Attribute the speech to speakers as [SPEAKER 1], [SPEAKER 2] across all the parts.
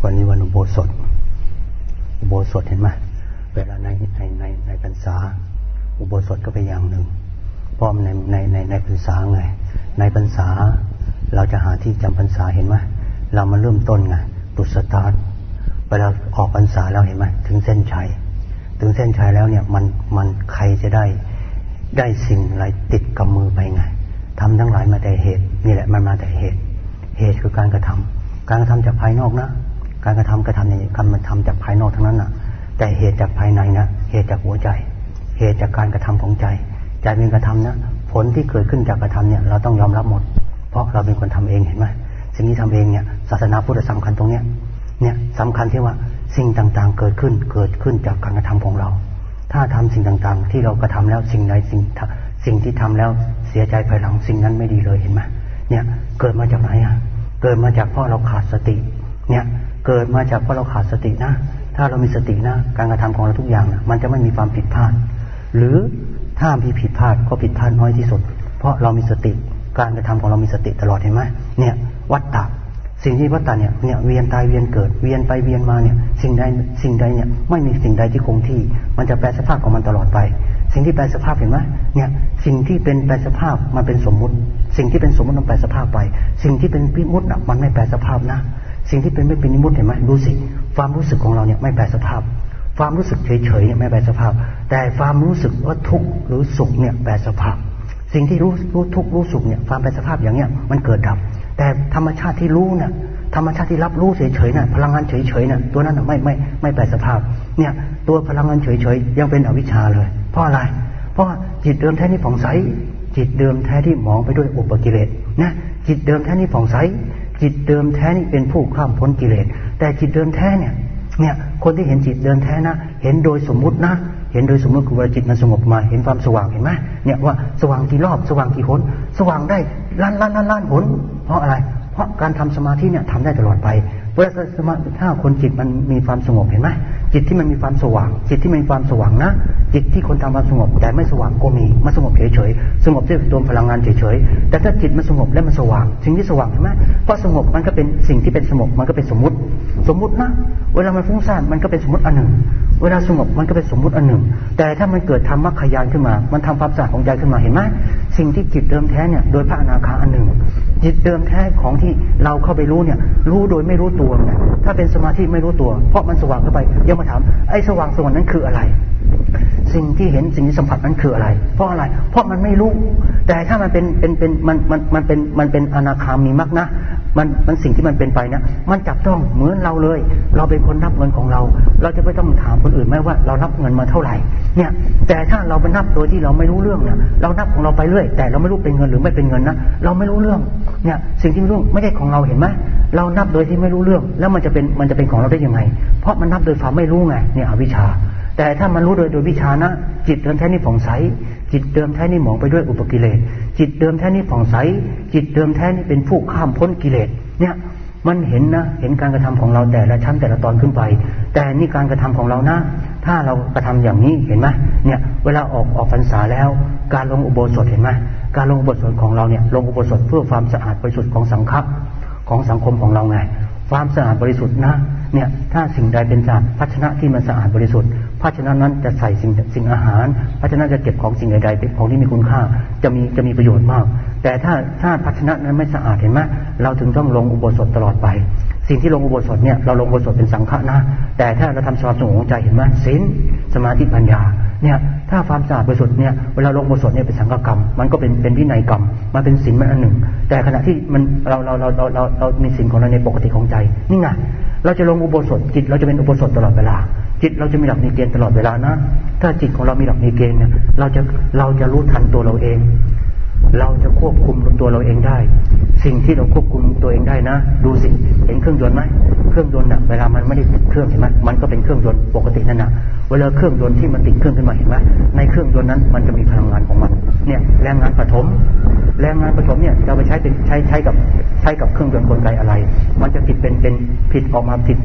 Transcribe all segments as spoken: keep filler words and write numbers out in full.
[SPEAKER 1] วันนี้วันอุโบสถอุโบสถเห็นไหมเวลาในในในในพรรษาอุโบสถก็เป็นอย่างหนึ่งเพราะในในในในพรรษาไงในพรรษาเราจะหาที่จำพรรษาเห็นไหมเรามาเริ่มต้นไงตุสตาร์ทเวลาออกพรรษาแล้วเห็นไหมถึงเส้นชัยถึงเส้นชัยแล้วเนี่ยมันมันใครจะได้ได้สิ่งอะไรติดกับมือไปไงทำทั้งหลายมาแต่เหตุนี่แหละมันมาแต่เหตุเหตุคือการกระทำการกระทำจากภายนอกนะการกระทำกระทำในการมันทำจากภายนอกทั้งนั้นนะแต่เหตุจากภายในนะเหตุจากหัวใจเหตุจากการกระทำของใจใจเป็นกระทำนะผลที่เกิดขึ้นจากกระทำเนี่ยเราต้องยอมรับหมดเพราะเราเป็นคนทำเองเห็นไหมสิ่งที่ทำเองเนี่ยศาสนาพุทธสำคัญตรงเนี้ยเนี่ยสำคัญที่ว่าสิ่งต่างๆเกิดขึ้นเกิดขึ้นจากการกระทำของเราถ้าทำสิ่งต่างๆที่เรากระทำแล้วสิ่งใดสิ่งสิ่งที่ทำแล้วเสียใจภายหลังสิ่งนั้นไม่ดีเลยเห็นไหมเนี่ยเกิดมาจากไหนอ่ะเกิดมาจากเพราะเราขาดสติเนี่ยเกิดมาจากเพราะเราขาดสตินะถ้าเรามีสตินะการกระทำของเราทุกอย่างนะมันจะไม่มีความผิดพลาดหรือถ้ามีผิดพลาดก็ผิดพลาดน้อยที่สุดเพราะเรามีสติการกระทำของเรามีสติตลอดเห็นไหมเนี่ยวัฏฏะสิ่งที่วัฏฏะเนี่ยเนี่ยเวียนตายเวียนเกิดเวียนไปเวียนมาเนี่ยสิ่งใดสิ่งใดเนี่ยไม่มีสิ่งใดที่คงที่มันจะแปรสภาพของมันตลอดไปสิ่งที่แปรสภาพเห็นไหมเนี่ยสิ่งที่เป็นแปรสภาพมันเป็นสมมุติสิ่งที่เป็นสมมุติมันแปรสภาพไปสิ่งที่เป็นวิมุตติน่ะมันไม่แปรสภาพนะสิ่งที่เป็นไม่เป็นวิมุตติเห็นไหมดูสิความรู้สึกของเราเนี่ยไม่แปรสภาพความรู้สึกเฉยๆเนี่ยไม่แปรสภาพแต่ความรู้สึกว่าทุกข์หรือสุขเนี่ยแปรสภาพสิ่งที่รู้รู้ทุกข์รู้สุขเนี่ยความแปรสภาพอย่างเนี้ยมันเกิดดับแต่ธรรมชาติที่รู้เนี่ยธรรมชาติที่รับรู้เฉยๆน่ะพลังงานเฉยๆน่ะตัวนั้นน่ะไม่ไม่ไม่แปรสภาพเนี่ยตัวพลังงานเฉยๆยังเป็นอวิชชาเลยเพราะอะไรเพราะจิตเดิมแท้นี่ผ่องใสจิตเดิมแท้ที่หมองไปด้วยอุปกิเลสนะจิตเดิมแท้นี่ผ่องใสจิตเดิมแท้นี่เป็นผู้ข้ามพ้นกิเลสแต่จิตเดิมแท้เนี่ยเนี่ยคนที่เห็นจิตเดิมแท้นะเห็นโดยสมมุตินะเห็นโดยสมมติคือว่าจิตมันสงบมาเห็นความสว่างเห็นไหมเนี่ยว่าสว่างกี่รอบสว่างกี่หนสว่างได้ล้านล้านล้านล้านหนเพราะอะไรเพราะการทำสมาธิเนี่ยทำได้ตลอดไปเวลาสมาธิถ้าคนจิตมันมีความสงบเห็นไหมจิตที่มันมีความสว่างจิตที่มีความสว่างนะจิตที่คนทำความสงบแต่ไม่สว่างก็มีมันสงบเฉยๆสงบด้วยตัวพลังงานเฉยๆแต่ถ้าจิตมันสงบและมันสว่างสิ่งที่สว่างเห็นไหมเพราะสงบมันก็เป็นสิ่งที่เป็นสงบมันก็เป็นสมมุติสมมุตินะเวลามันฟุ้งซ่านมันก็เป็นสมมุติอันหนึ่งเวลาสงบมันก็เป็นสมมุติอันหนึ่งแต่ถ้ามันเกิดธรรมะขยานขึ้นมามันทำความสะอาดของใจขึ้นมาเห็นไหมสิ่งที่จิตเดิมแท้เนี่ยโดยพระอนาคาอันหนึ่งจิตเดิมแท้ของที่เราเข้าไปรู้เนี่ยรู้โดยไม่รู้ตัวเนี่ยถ้าเป็นสมาธิไม่รู้ตัวเพราะมันสว่างเข้าไปยังมาถามไอ้สว่างสว่างนั้นคืออะไรสิ่งที่เห็นสิ่งที่สัมผัสนั้นคืออะไรเพราะอะไรเพราะมันไม่รู้แต่ถ้ามันเป็นเป็นเป็นมันมันมันเป็นมันเป็นอนาคามีมรรคนะมันมันสิ่งที่มันเป็นไปนะมันจับต้องเหมือนเราเลยเราเป็นคนนับเงินของเราเราจะไม่ต้องถามคนอื่นไหมว่าเรานับเงินมาเท่าไหร่เนี่ยแต่ถ้าเราไปนับโดยที่เราไม่รู้เรื่องเนี่ยเรานับของเราไปเรื่อยแต่เราไม่รู้เป็นเงินหรือไม่เป็นเงินนะเราไม่รู้เรื่องเนี่ยสิ่งที่ไม่รู้ไม่ใช่ของเราเห็นไหมเรานับโดยที่ไม่รู้เรื่องแล้วมันจะเป็นมันจะเป็นของเราได้ยังไงเพราะมันนับโดยความไม่รู้ไงเนี่ยอวิชชาแต่ถ้ามันรู้โดยโดยวิชานะจิตเดิมแท้นี่ผ่องใสจิตเดิมแท้นี่หมองไปด้วยอุปกิเลสจิตเดิมแท้นี่ผ่องใสจิตเดิมแท้นี่เป็นผู้ข้ามพ้นกิเลสเนี่ยมันเห็นนะเห็นการกระทำของเราแต่ละชั้นแต่ละตอนขึ้นไปแต่นี่การกระทำของเรานะถ้าเรากระทำอย่างนี้เห็นไหมเนี่ยเวลาออกออกพรรษาแล้วการลงอุโบสถเห็นไหมการลงอุโบสถของเราเนี่ยลงอุโบสถเพื่อความสะอาดบริสุทธิ์ของสังฆะของสังคมของเราไงความสะอาดบริสุทธิ์นะเนี่ยถ้าสิ่งใดเป็นสะอาดภาชนะที่มันสะอาดบริสุทธิ์ภาชนะนั้นจะใส่สิ่งสิ่งอาหารภาชนะจะเก็บของสิ่งใดๆเป็นของที่มีคุณค่าจะมีจะมีประโยชน์มากแต่ถ้าถ้าภาชนะนั้นไม่สะอาดเห็นไหมเราถึงต้องลงอุโบสถตลอดไปสิ่งที่ลงอุโบสถเนี่ยเราลงอุโบสถเป็นสังฆะนะแต่ถ้าเราทำความสงบของใจเห็นไหมศีลสมาธิปัญญาเนี่ยถ้าความสะอาดบริสุทธิ์เนี่ยเวลาลงอุโบสถเนี่ยเป็นสังฆกรรมมันก็เป็นเป็นวินัยกรรมมันเป็นศีลมันอันหนึ่งแต่ขณะที่มันเราเราเราเราเราเรามีศีลของเราในปกติของใจนี่ไงเราจะลงอุโบสถจิตเราจะเป็นอุโบสถตลอดเวลาจิตเราจะมีหลักมีเกณฑ์ตลอดเวลานะถ้าจิตของเรามีหลักมีเกณฑ์เนี่ยเราจะเราจะรู้ทันตัวเราเองเราจะควบคุมตัวเราเองได้สิ่งที่เราควบคุมตัวเองได้นะดูสิเห็นเครื่องยนต์ไหมเครื่องยนต์น่ะเวลามันไม่ได้ติดเครื่องเห็นไหมมันก็เป็นเครื่องยนต์ปกตินั่นน่ะเวลาเครื่องยนต์ที่มันติดเครื่องขึ้นมาเห็นไหมในเครื่องยนต์นั้นมันจะมีพลังงานของมันเนี่ยแรงงานปฐมแรงงานปฐมเนี่ยเราไปใช้เป็นใช้ใช้กับใช้กับเครื่องยนต์กลไกอะไรมันจะผิดเป็นเป็นผิดออกมาผิดผิด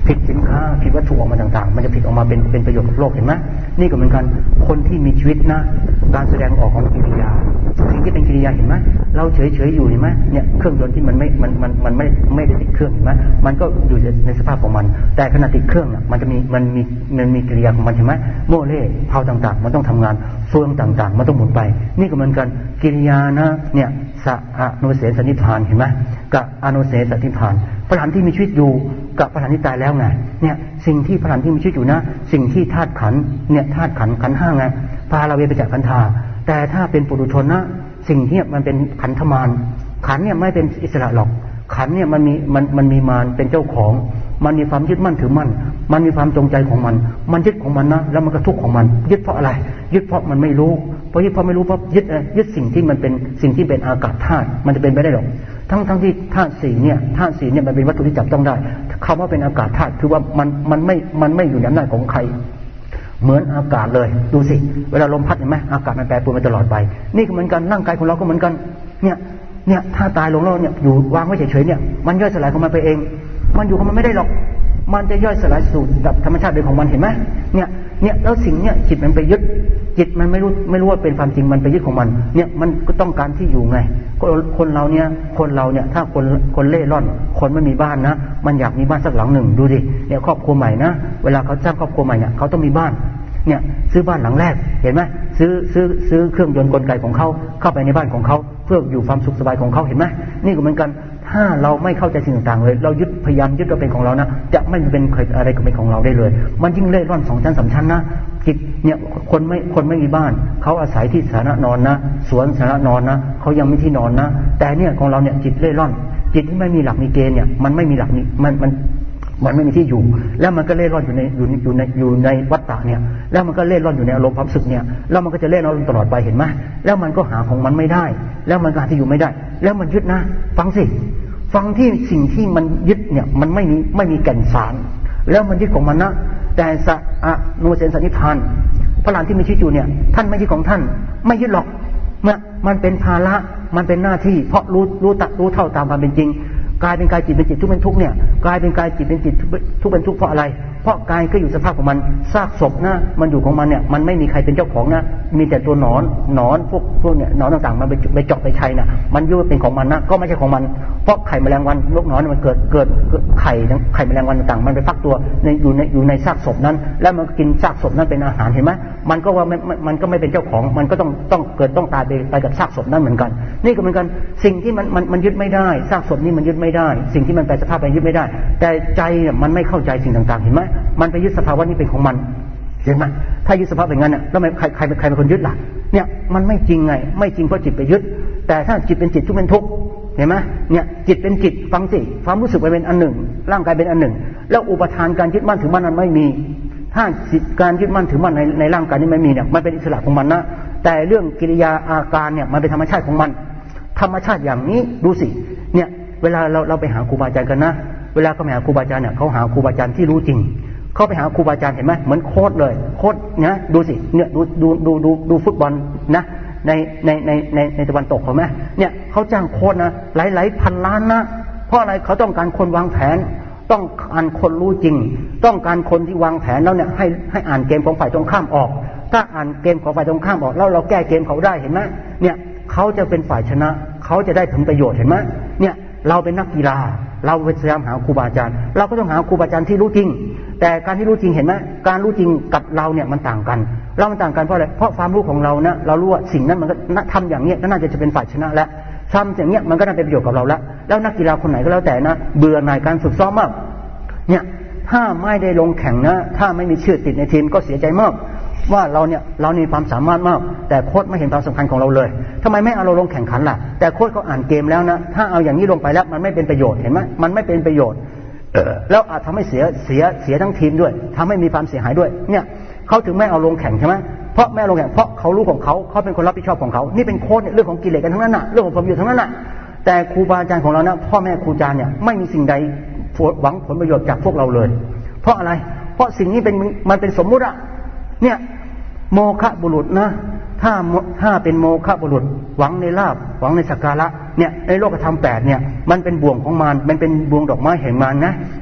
[SPEAKER 1] ผิดสินค้าผิดวัตถุออกมาต่างๆมันจะผิดออกมาเป็นเป็นประโยชน์กับโลกเห็นไหมนี่ก็เหมือนกันคนที่มีชีวิตนะการแสดงออกของกิริยาสิ่งที่เป็นกิริยาเห็นไหมเราเฉยๆอยู่เห็นไหมเนี่ยเครื่องยนต์ที่มันไม่มันมันมันไม่ไม่ได้ติดเครื่องเห็นไหมมันก็อยู่ในสภาพของมันแต่ขณะติดเครื่องน่ะมันจะมีมันมีมันมีกิริยาของมันเห็นไหมโม่เล่เผาต่างๆมันต้องทำงานเฟืองต่างๆมันต้องหมุนไปนี่ก็เหมือนกันกิริยานะเนี่ยสะอนุเสสนิพพานเห็นไหมกับอนุเสสนิพพานพระหันที่มีชีวิตอยู่กับพระหันที่ตายแล้วไงเนี่ยสิ่งที่พระหันที่มีชีวิตอยู่นะสิ่งที่ธาตุขันเนี่ยธาตุขันขันห้าไงพาเราไปจากขันธาแต่ถ้าเป็นปุถุชนนะสิ่งที่มันเป็นขันธมารขันเนี่ยไม่เป็นอิสระหรอกขันเนี่ยมันมีมันมันมีมารเป็นเจ้าของมันมีความยึดมั่นถือมั่นมันมีความจงใจของมันมันยึดของมันนะแล้วมันก็ทุกข์ของมันยึดเพราะอะไรยึดเพราะมันไม่รู้เพราะยึดเพราะไม่รู้เพราะยึดยึดสิ่งที่มันเป็นสิ่งที่เป็นอากาศธาตุมันจะเป็นไปได้หรอกทั้งทั้งที่ธาตุสี่เนี่ยธาตุสี่เนี่ยมันเป็นวัตถุที่จับต้องได้คำว่าเป็นอากาศธาตุคือว่ามันมันไม่มันไม่อยู่ในอำนาจของใครเหมือนอากาศเลยดูสิเวลาลมพัดเห็นไหมอากาศมันแปรปรวนไปตลอดไปนี่ก็เหมือนกันร่างกายของเราก็เหมือนกันเนี่ยเนี่ยถ้าตายลงแล้วเนี่ยอยู่วางไว้เฉยๆเนี่ยมันย่อยสลายของมันไปเองมันอยู่ของมันไม่ได้หรอกมันจะย่อยสลายสู่ดับธรรมชาติโดยของมันเห็นไหมเนี่ยเนี่ยแล้วสิ่งเนี่ยจิตมันไปยึดจิตมันไม่รู้ไม่รู้ว่าเป็นความจริงมันไปยึดของมันเนี่ยมันก็ต้องการที่อยู่ไงคนเราเนี่ยคนเราเนี่ยถ้าคนคนเล่ร่อนคนไม่มีบ้านนะมันอยากมีบ้านสักหลังหนึ่งดูดิเนี่ยครอบครัวใหม่นะเวลาเขาสร้างครอบครัวใหม่เนี่ยเขาต้องมีบ้านเนี่ยซื้อบ้านหลังแรกเห็นไหมซื้อซื้อซื้อเครื่องยนต์กลไกของเขาเข้าไปในบ้านของเขาเพื่ออยู่ความสุขสบายของเขาเห็นไหมนี่ก็เหมือนกันถ้าเราไม่เข้าใจสิ่งต่างๆเลยเรายึดพยายามยึดว่าเป็นของเรานะจะไม่เป็นอะไรก็เป็นของเราได้เลยมันยิ่งเล่ร่อนสองชั้นสามชั้นนะจิตเนี่ยคนไม่คนไม่มีบ้านเขาอาศัยที่สาธารณนอนนะสวนสาธารณนอนนะเขายังไม่ที่นอนนะแต่เนี่ยของเราเนี่ยจิตเล่ร่อนจิตที่ไม่มีหลักมีเกณฑ์เนี่ยมันไม่มีหลักมันมันมันไม่มีที่อยู่แล้วมันก็เล่ร่อนอยู่ในอยู่อยู่ในอยู่ในวัฏฏะเนี่ยแล้วมันก็เล่ร่อนอยู่ในอารมณ์ความสึกเนี่ยแล้วมันก็จะเล่ร่อนตลอดไปเห็นไหมแล้วมันก็หาของมันไม่ได้แล้วมันก็หาที่อยู่ไม่ได้แล้วมันยึดนะฟังสิฟังที่สิ่งที่มันยึดเนี่ยมันไม่มีไม่มีแก่นสารแล้วมันยึดของมันนะแต่สะอะโนเสนสนิพพานพระหลานที่มีชีวิตอยู่เนี่ยท่านไม่ยึดของท่านไม่ยึดหรอกเนี่ยมันเป็นภาระมันเป็นหน้าที่เพราะรู้รู้ตักรู้เท่าตามความเป็นจริงกายเป็นกายจิตเป็นจิตทุกเป็นทุกเนี่ยกายเป็นกายจิตเป็นจิตทุกเป็นทุกเพราะอะไรเพราะกายก็อยู่สภาพของมันซากศพนะมันอยู่ของมันเนี่ยมันไม่มีใครเป็นเจ้าของนะมีแต่ตัวหนอนหนอนพวกพวกเนี่ยหนอนต่างๆมันไปไปเจาะไปชัยนะมันยุ่งเป็นของมันนะก็ไม่ใช่ของมันเพราะไข่แมลงวันนกหนอนมันเกิดเกิดไข่ไข่แมลงวันต่างๆมันไปฟักตัวในอยู่ในอยู่ในซากศพนั้นแล้วมันกินซากศพนั้นเป็นอาหารเห็นไหมมันก็ว่ามันก็ไม่เป็นเจ้าของมันก็ต้องต้องเกิดต้องตายไปไปกับซากศพนั้นเหมือนกันนี่ก็เหมือนกันสิ่งที่มันมันมันยึดไม่ได้ซากศพนี้มันยึดไม่ได้สิ่งที่มันแปลสภาพไปยึดไม่ได้แต่ใจเนี่ยมันไม่เข้าใจสิ่งต่างๆเห็นไหมมันไปยึดสภาวะนี้เป็นของมันเห็นไหมถ้ายึดสภาพอย่างนั้นน่ะแล้วใครใครใครเป็นคนยึดล่ะเนี่ยมันไม่จริงไงไม่จริงเพราะจิตไปยึดแต่ถ้าจิตเป็นจิตทุกเป็นทุกเห็นไหมเนี่ยจิตเป็นจิตฟังสิความรู้สึกไปเป็นอันหนึ่งร่างกายเป็นอันหนึ่งแล้วอุปทานการยึดมั่นถือมั่นนั้นไม่มีถ้าจิตการยึดมั่นถือมั่นในในร่างกายนี้ไม่มีเนี่ยมันเป็นอิสระของมันนะแต่เรื่องกิริยาอาการเนี่ยมันเป็นธรรมชาติของมันธรรมชาติอย่างนี้ดูสิเนี่ยเวลาเราเราไปหาครูบาอาจารย์กันนะเวลาเขาไปหาครูบาอาจารย์เนี่ยเขาหาครูบาอาจารย์ที่รู้จริงเขาไปหาครูบาอาจารย์เห็นไหมเหมือนโค้ชเลยโค้ชเนี่ยดูสิเนี่ยดูดูดูดูดูฟุตบอลนะในในในในในตะวันตกเขาไหมเนี่ยเขาจ้างโค้ชนะหลายหลายพันล้านนะเพราะอะไรเขาต้องการคนวางแผนต้องการคนรู้จริงต้องการคนที่วางแผนแล้วเนี่ยให้ให้อ่านเกมของฝ่ายตรงข้ามออกถ้าอ่านเกมของฝ่ายตรงข้ามออกแล้วเราแก้เกมเขาได้เห็นไหมเนี่ยเขาจะเป็นฝ่ายชนะเขาจะได้ผลประโยชน์เห็นไหมเนี่ยเราเป็นนักกีฬาเราพยายามหาครูบาอาจารย์เราก็ต้องหาครูบาอาจารย์ที่รู้จริงแต่การที่รู้จริงเห็นไหมการรู้จริงกับเราเนี่ยมันต่างกันเรามันต่างกันเพราะอะไรเพราะความรู้ของเรานะเรารู้ว่าสิ่งนั้นมันก็ทำอย่างนี้ก็น่าจะเป็นฝ่ายชนะแล้วทำอย่างเนี้ยมันก็น่าเป็นประโยชน์กับเราแล้วแล้วนักกีฬาคนไหนก็แล้วแต่นะเบื่อหน่ายการฝึกซ้อมมากเนี่ยถ้าไม่ได้ลงแข่งนะถ้าไม่มีชื่อติดในทีมก็เสียใจมากว่าเราเนี่ยเรามีความสามารถมากแต่โค้ชไม่เห็นความสำคัญของเราเลยทำไมไม่เอาเราลงแข่งขันล่ะแต่โค้ชเขาอ่านเกมแล้วนะถ้าเอาอย่างนี้ลงไปแล้วมันไม่เป็นประโยชน์เห็นไหมมันไม่เป็นประโยชน์แล้วอาจทำให้เสียเสียเสียทั้งทีมด้วยทำให้มีความเสียหายด้วยเนี่ยเขาถึงไม่เอาลงแข่งใช่ไหมเพราะแม่ลงแข่งเพราะเขารู้ของเขาเขาเป็นคนรับผิดชอบของเขานี่เป็นโค้ชเนี่ยเรื่องของกิเลสกันทั้งนั้นน่ะเรื่องของความอยู่ทั้งนั้นน่ะแต่ครูบาอาจารย์ของเรานะพ่อแม่ครูอาจารย์เนี่ยไม่มีสิ่งใดหวังผลประโยชน์จากพวกเราเลยเพราะอะไรเพราะสิ่งนี้เป็นมันเป็นสมมุติอะเนี่ยโมฆะบุรุษนะถ้าถ้าเป็นโมฆะบุรุษหวังในลาภหวังในสักการะเนี่ยในโลกธรรมแปดเนี่ยมันเป็นบ่วงของมารมันเป็นบ่วงดอกไม้แห่งมารนะเนี่ย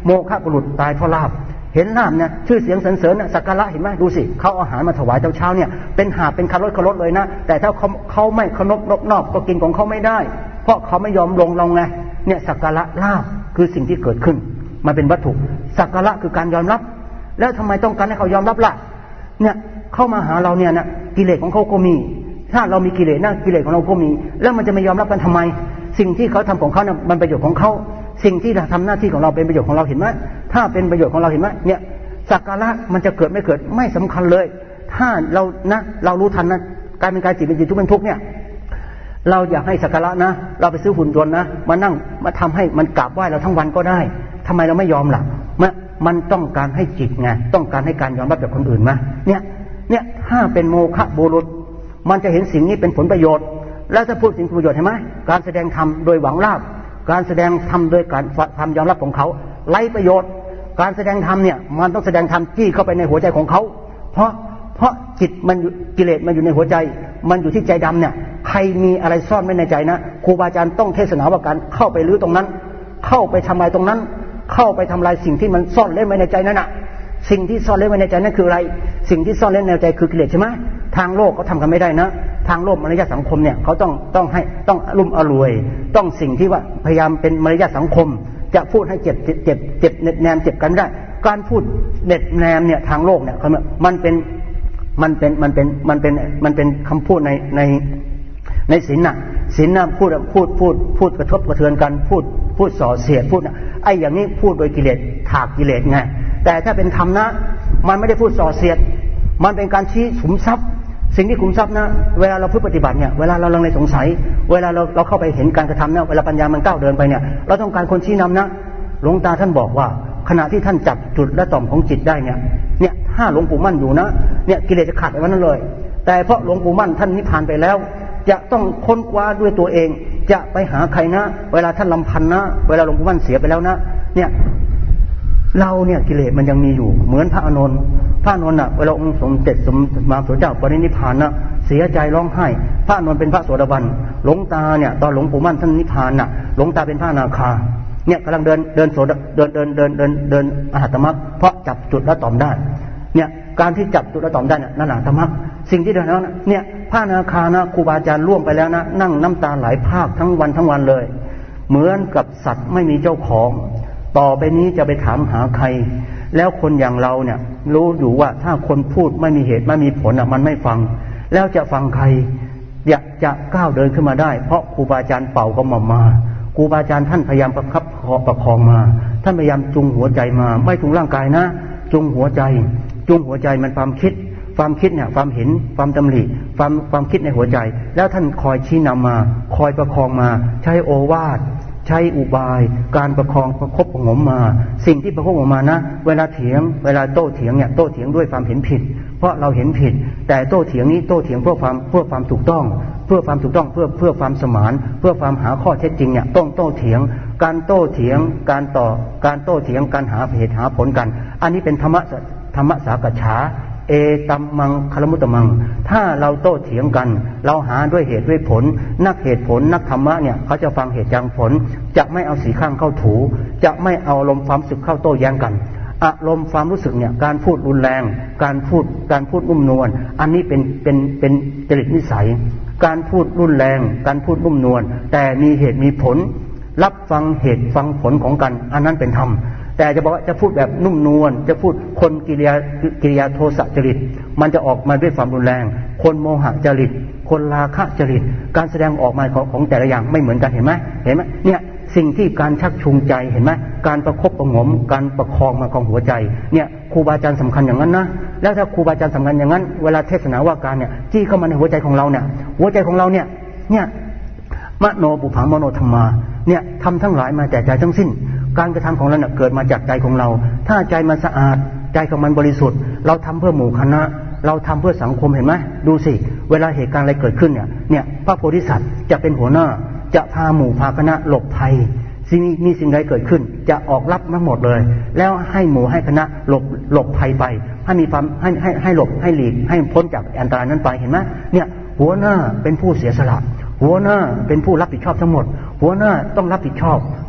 [SPEAKER 2] โมฆะบุรุษตายเพราะลาภเห็นลาภเนี่ยชื่อเสียงสรรเสริญสักการะเห็นไหมดูสิเขาเอาอาหารมาถวายเช้าเนี่ยเป็นหาบเป็นคารถคารถเลยนะแต่ถ้าเขาเขาไม่เคารพนบนอบก็กินของเขาไม่ได้เพราะเขาไม่ยอมลงลงไงเนี่ยสักการะลาภคือสิ่งที่เกิดขึ้นมาเป็นวัตถุสักการะคือการยอมรับแล้วทำไมต้องการให้เขายอมรับล่ะเนี่ยเข้ามาหาเราเนี่ยนะกิเลสของเขาก็มีถ้าเรามีกิเลสนะกิเลสของเราก็มีแล้วมันจะไม่ยอมรับกันทำไมสิ่งที่เขาทำของเขาเนี่ยมันประโยชน์ของเขาสิ่งที่เราทำหน้าที่ของเราเป็นประโยชน์ของเราเห็นไหมถ้าเป็นประโยชน์ของเราเห็นไหมเนี่ยสักการะมันจะเกิดไม่เกิดไม่สำคัญเลยถ้าเรานะเรารู้ทันนะการเป็นกายจิตเป็นจิตทุกเป็นทุกเนี่ยเราอยากให้สักการะนะเราไปซื้อหุ่นยนต์นะมานั่งมาทำให้มันกราบไหว้เราทั้งวันก็ได้ทำไมเราไม่ยอมล่ะมันมันต้องการให้จิตไงต้องการให้การยอมรับจากคนอื่นมาเนี่ยเนี่ยถ้าเป็นโมฆะบุรุษมันจะเห็นสิ่งนี้เป็นผลประโยชน์แล้วถ้าพูดถึงประโยชน์เห็นไหมการแสดงธรรมโดยหวังลาภการแสดงธรรมโดยการความยอมรับของเขาไร้ประโยชน์การแสดงธรรมเนี่ยมันต้องแสดงธรรมจี้เข้าไปในหัวใจของเขาเพราะเพราะจิตมันกิเลสมันอยู่ในหัวใจมันอยู่ที่ใจดำเนี่ยใครมีอะไรซ่อนไว้ในใจนะครูบาอาจารย์ต้องเทศนาว่าการเข้าไปรื้อตรงนั้นเข้าไปทำลายตรงนั้นเข้าไปทำลายสิ่งที่มันซ่อนเล่นไว้ในใจนั่นน่ะสิ่งที่ซ่อนเล่นไว้ในใจนั่นคืออะไรสิ่งที่ซ่อนเล่นในใจคือกิเลสใช่ไหมทางโลกเขาทำกันไม่ได้นะทางโลกมารยาทสังคมเนี่ยเขาต้องต้องให้ต้องรุ่มอรวยต้องสิ่งที่ว่าพยายามเป็นมารยาทสังคมจะพูดให้เจ็บเจ็บเจ็บเจ็บเน็ตแนมเจ็บกันได้การพูดเน็ตแนมเนี่ยทางโลกเนี่ยมันเป็นมันเป็นมันเป็นมันเป็นมันเป็นคำพูดในในในศีลน่ะศีลน่ะพูดพูดพูดพูดกระทบกระเทือนกันพูดพูดส่อเสียดพูดไอ้อย่างนี้พูดโดยกิเลสถากกิเลสไงแต่ถ้าเป็นธรรมนะมันไม่ได้พูดส่อเสียดมันเป็นการชี้ขุมทรัพย์สิ่งที่ขุมทรัพย์นะเวลาเราพูดปฏิบัติเนี่ยเวลาเราลังเลสงสัยเวลาเราเราเข้าไปเห็นการกระทำเนี่ยเวลาปัญญามันก้าวเดินไปเนี่ยเราต้องการคนชี้นำนะหลวงตาท่านบอกว่าขณะที่ท่านจับจุดและต่อมของจิตได้เนี่ยเนี่ยถ้าหลวงปู่มั่นอยู่นะเนี่ยกิเลสจะขาดไปวันนั้นเลยแต่เพราะหลวงปู่มั่นท่านนิพพานไปแล้วจะต้องค้นคว้าด้วยตัวเองจะไปหาใครนะเวลาท่านลำพันนะเวลาหลวงปู่มั่นเสียไปแล้วนะเนี่ยเราเนี่ยกิเลสมันยังมีอยู่เหมือนพระอานนท์พระอานนท์น่ะเวลาองค์สมเด็จสมมาพระเจ้าปรินิพพานนะเสียใจร้องไห้พระอานนท์เป็นพระโสดาบันหลวงตาเนี่ยตอนหลวงปู่มั่นท่านนิพพานน่ะหลวงตาเป็นพระอนาคาเนี่ยกำลังเดินเดินโสดเดินเดินเดินเดินเดินอรหัตมรรคเพราะจับจุดและต่อมได้เนี่ยการที่จับจุดและต่อมได้เนี่ยนั่นแหละธรรมะสิ่งที่เดินแล้วเนี่ยพระอนาคานะครูบาอาจารย์ล่วงไปแล้วนะนั่งน้ำตาไหลภาคทั้งวันทั้งวันเลยเหมือนกับสัตว์ไม่มีเจ้าของต่อไปนี้จะไปถามหาใครแล้วคนอย่างเราเนี่ยรู้อยู่ว่าถ้าคนพูดไม่มีเหตุไม่มีผลอ่ะมันไม่ฟังแล้วจะฟังใครอยากจะก้าวเดินขึ้นมาได้เพราะครูบาอาจารย์เป่าก็มามาครูบาอาจารย์ท่านพยายามประคับประคองมาท่านพยายามจูงหัวใจมาไม่จูงร่างกายนะจูงหัวใจจูงหัวใจมันความคิดความคิดเนี่ยความเห็นความตำหนิความความคิดในหัวใจแล้วท่านคอยชี้นำมาคอยประคองมาใช้โอวาทใช้อุบายการประคองประคบประงมมาสิ่งที่ประคบออกมานะเวลาเถียงเวลาโต้เถียงเนี่ยโต้เถียงด้วยความเห็นผิดเพราะเราเห็นผิดแต่โต้เถียงนี้โต้เถียงเพื่อความเพื่อความถูกต้องเพื่อความถูกต้องเพื่อเพื่อความสมานเพื่อความหาข้อเท็จจริงเนี่ยต้องโต้เถียงการโต้เถียงการต่อการโต้เถียงการหาเหตุหาผลกันอันนี้เป็นธรรมะธรรมะสากัจฉาเอตัมมังคลมุตตมังถ้าเราโต้เถียงกันเราหาด้วยเหตุด้วยผลนักเหตุผลนักธรรมะเนี่ยเขาจะฟังเหตุยังผลจะไม่เอาสีข้างเข้าถูจะไม่เอาลมความสึกเข้าโต้แย้งกันอารมณ์ความรู้สึกเนี่ยการพูดรุนแรงการพูดการพูดนุ่มนวลอันนี้เป็นเป็นเป็นจริตนิสัยการพูดรุนแรงการพูดนุ่มนวลแต่มีเหตุมีผลรับฟังเหตุฟังผลของกันอันนั้นเป็นธรรมแต่จะบอกว่าจะพูดแบบนุ่มนวลจะพูดคนกิริยากิริยาโทสะจริตมันจะออกมาด้วยความรุนแรงคนโมหะจริตคนราคะจริตการแสดงออกมาของของแต่ละอย่างไม่เหมือนกันเห็นไหมเห็นไหมเนี่ยสิ่งที่การชักจูงใจเห็นไหมการประคบประงมการประคองมาของหัวใจเนี่ยครูบาอาจารย์สำคัญอย่างนั้นนะแล้วถ้าครูบาอาจารย์สำคัญอย่างนั้นเวลาเทศนาว่าการเนี่ยจี้เข้ามาในหัวใจของเราเนี่ยหัวใจของเราเนี่ยเนี่ยมโนปุผังมโนธรรมาเนี่ยทำทั้งหลายมาแต่ใจทั้งสิ้นการกระทำของเราเนี่ยเกิดมาจากใจของเราถ้าใจมันสะอาดใจของมันบริสุทธิ์เราทำเพื่อหมู่คณะเราทำเพื่อสังคมเห็นไหมดูสิเวลาเหตุการณ์อะไรเกิดขึ้นเนี่ยเนี่ยพระโพธิสัตว์จะเป็นหัวหน้าจะพาหมู่พาคณะหลบภัยสิ่งมีสิ่งใดเกิดขึ้นจะออกรับทั้งหมดเลยแล้วให้หมู่ให้คณะหลบหลบภัยไปให้มีความให้ให้ให้หลบให้หลีกให้พ้นจากอันตรายนั้นไปเห็นไหมเนี่ยหัวหน้าเป็นผู้เสียสละหัวหน้าเป็นผู้รับผิดชอบทั้งหมดหัวหน้าต้องรับผิดชอบ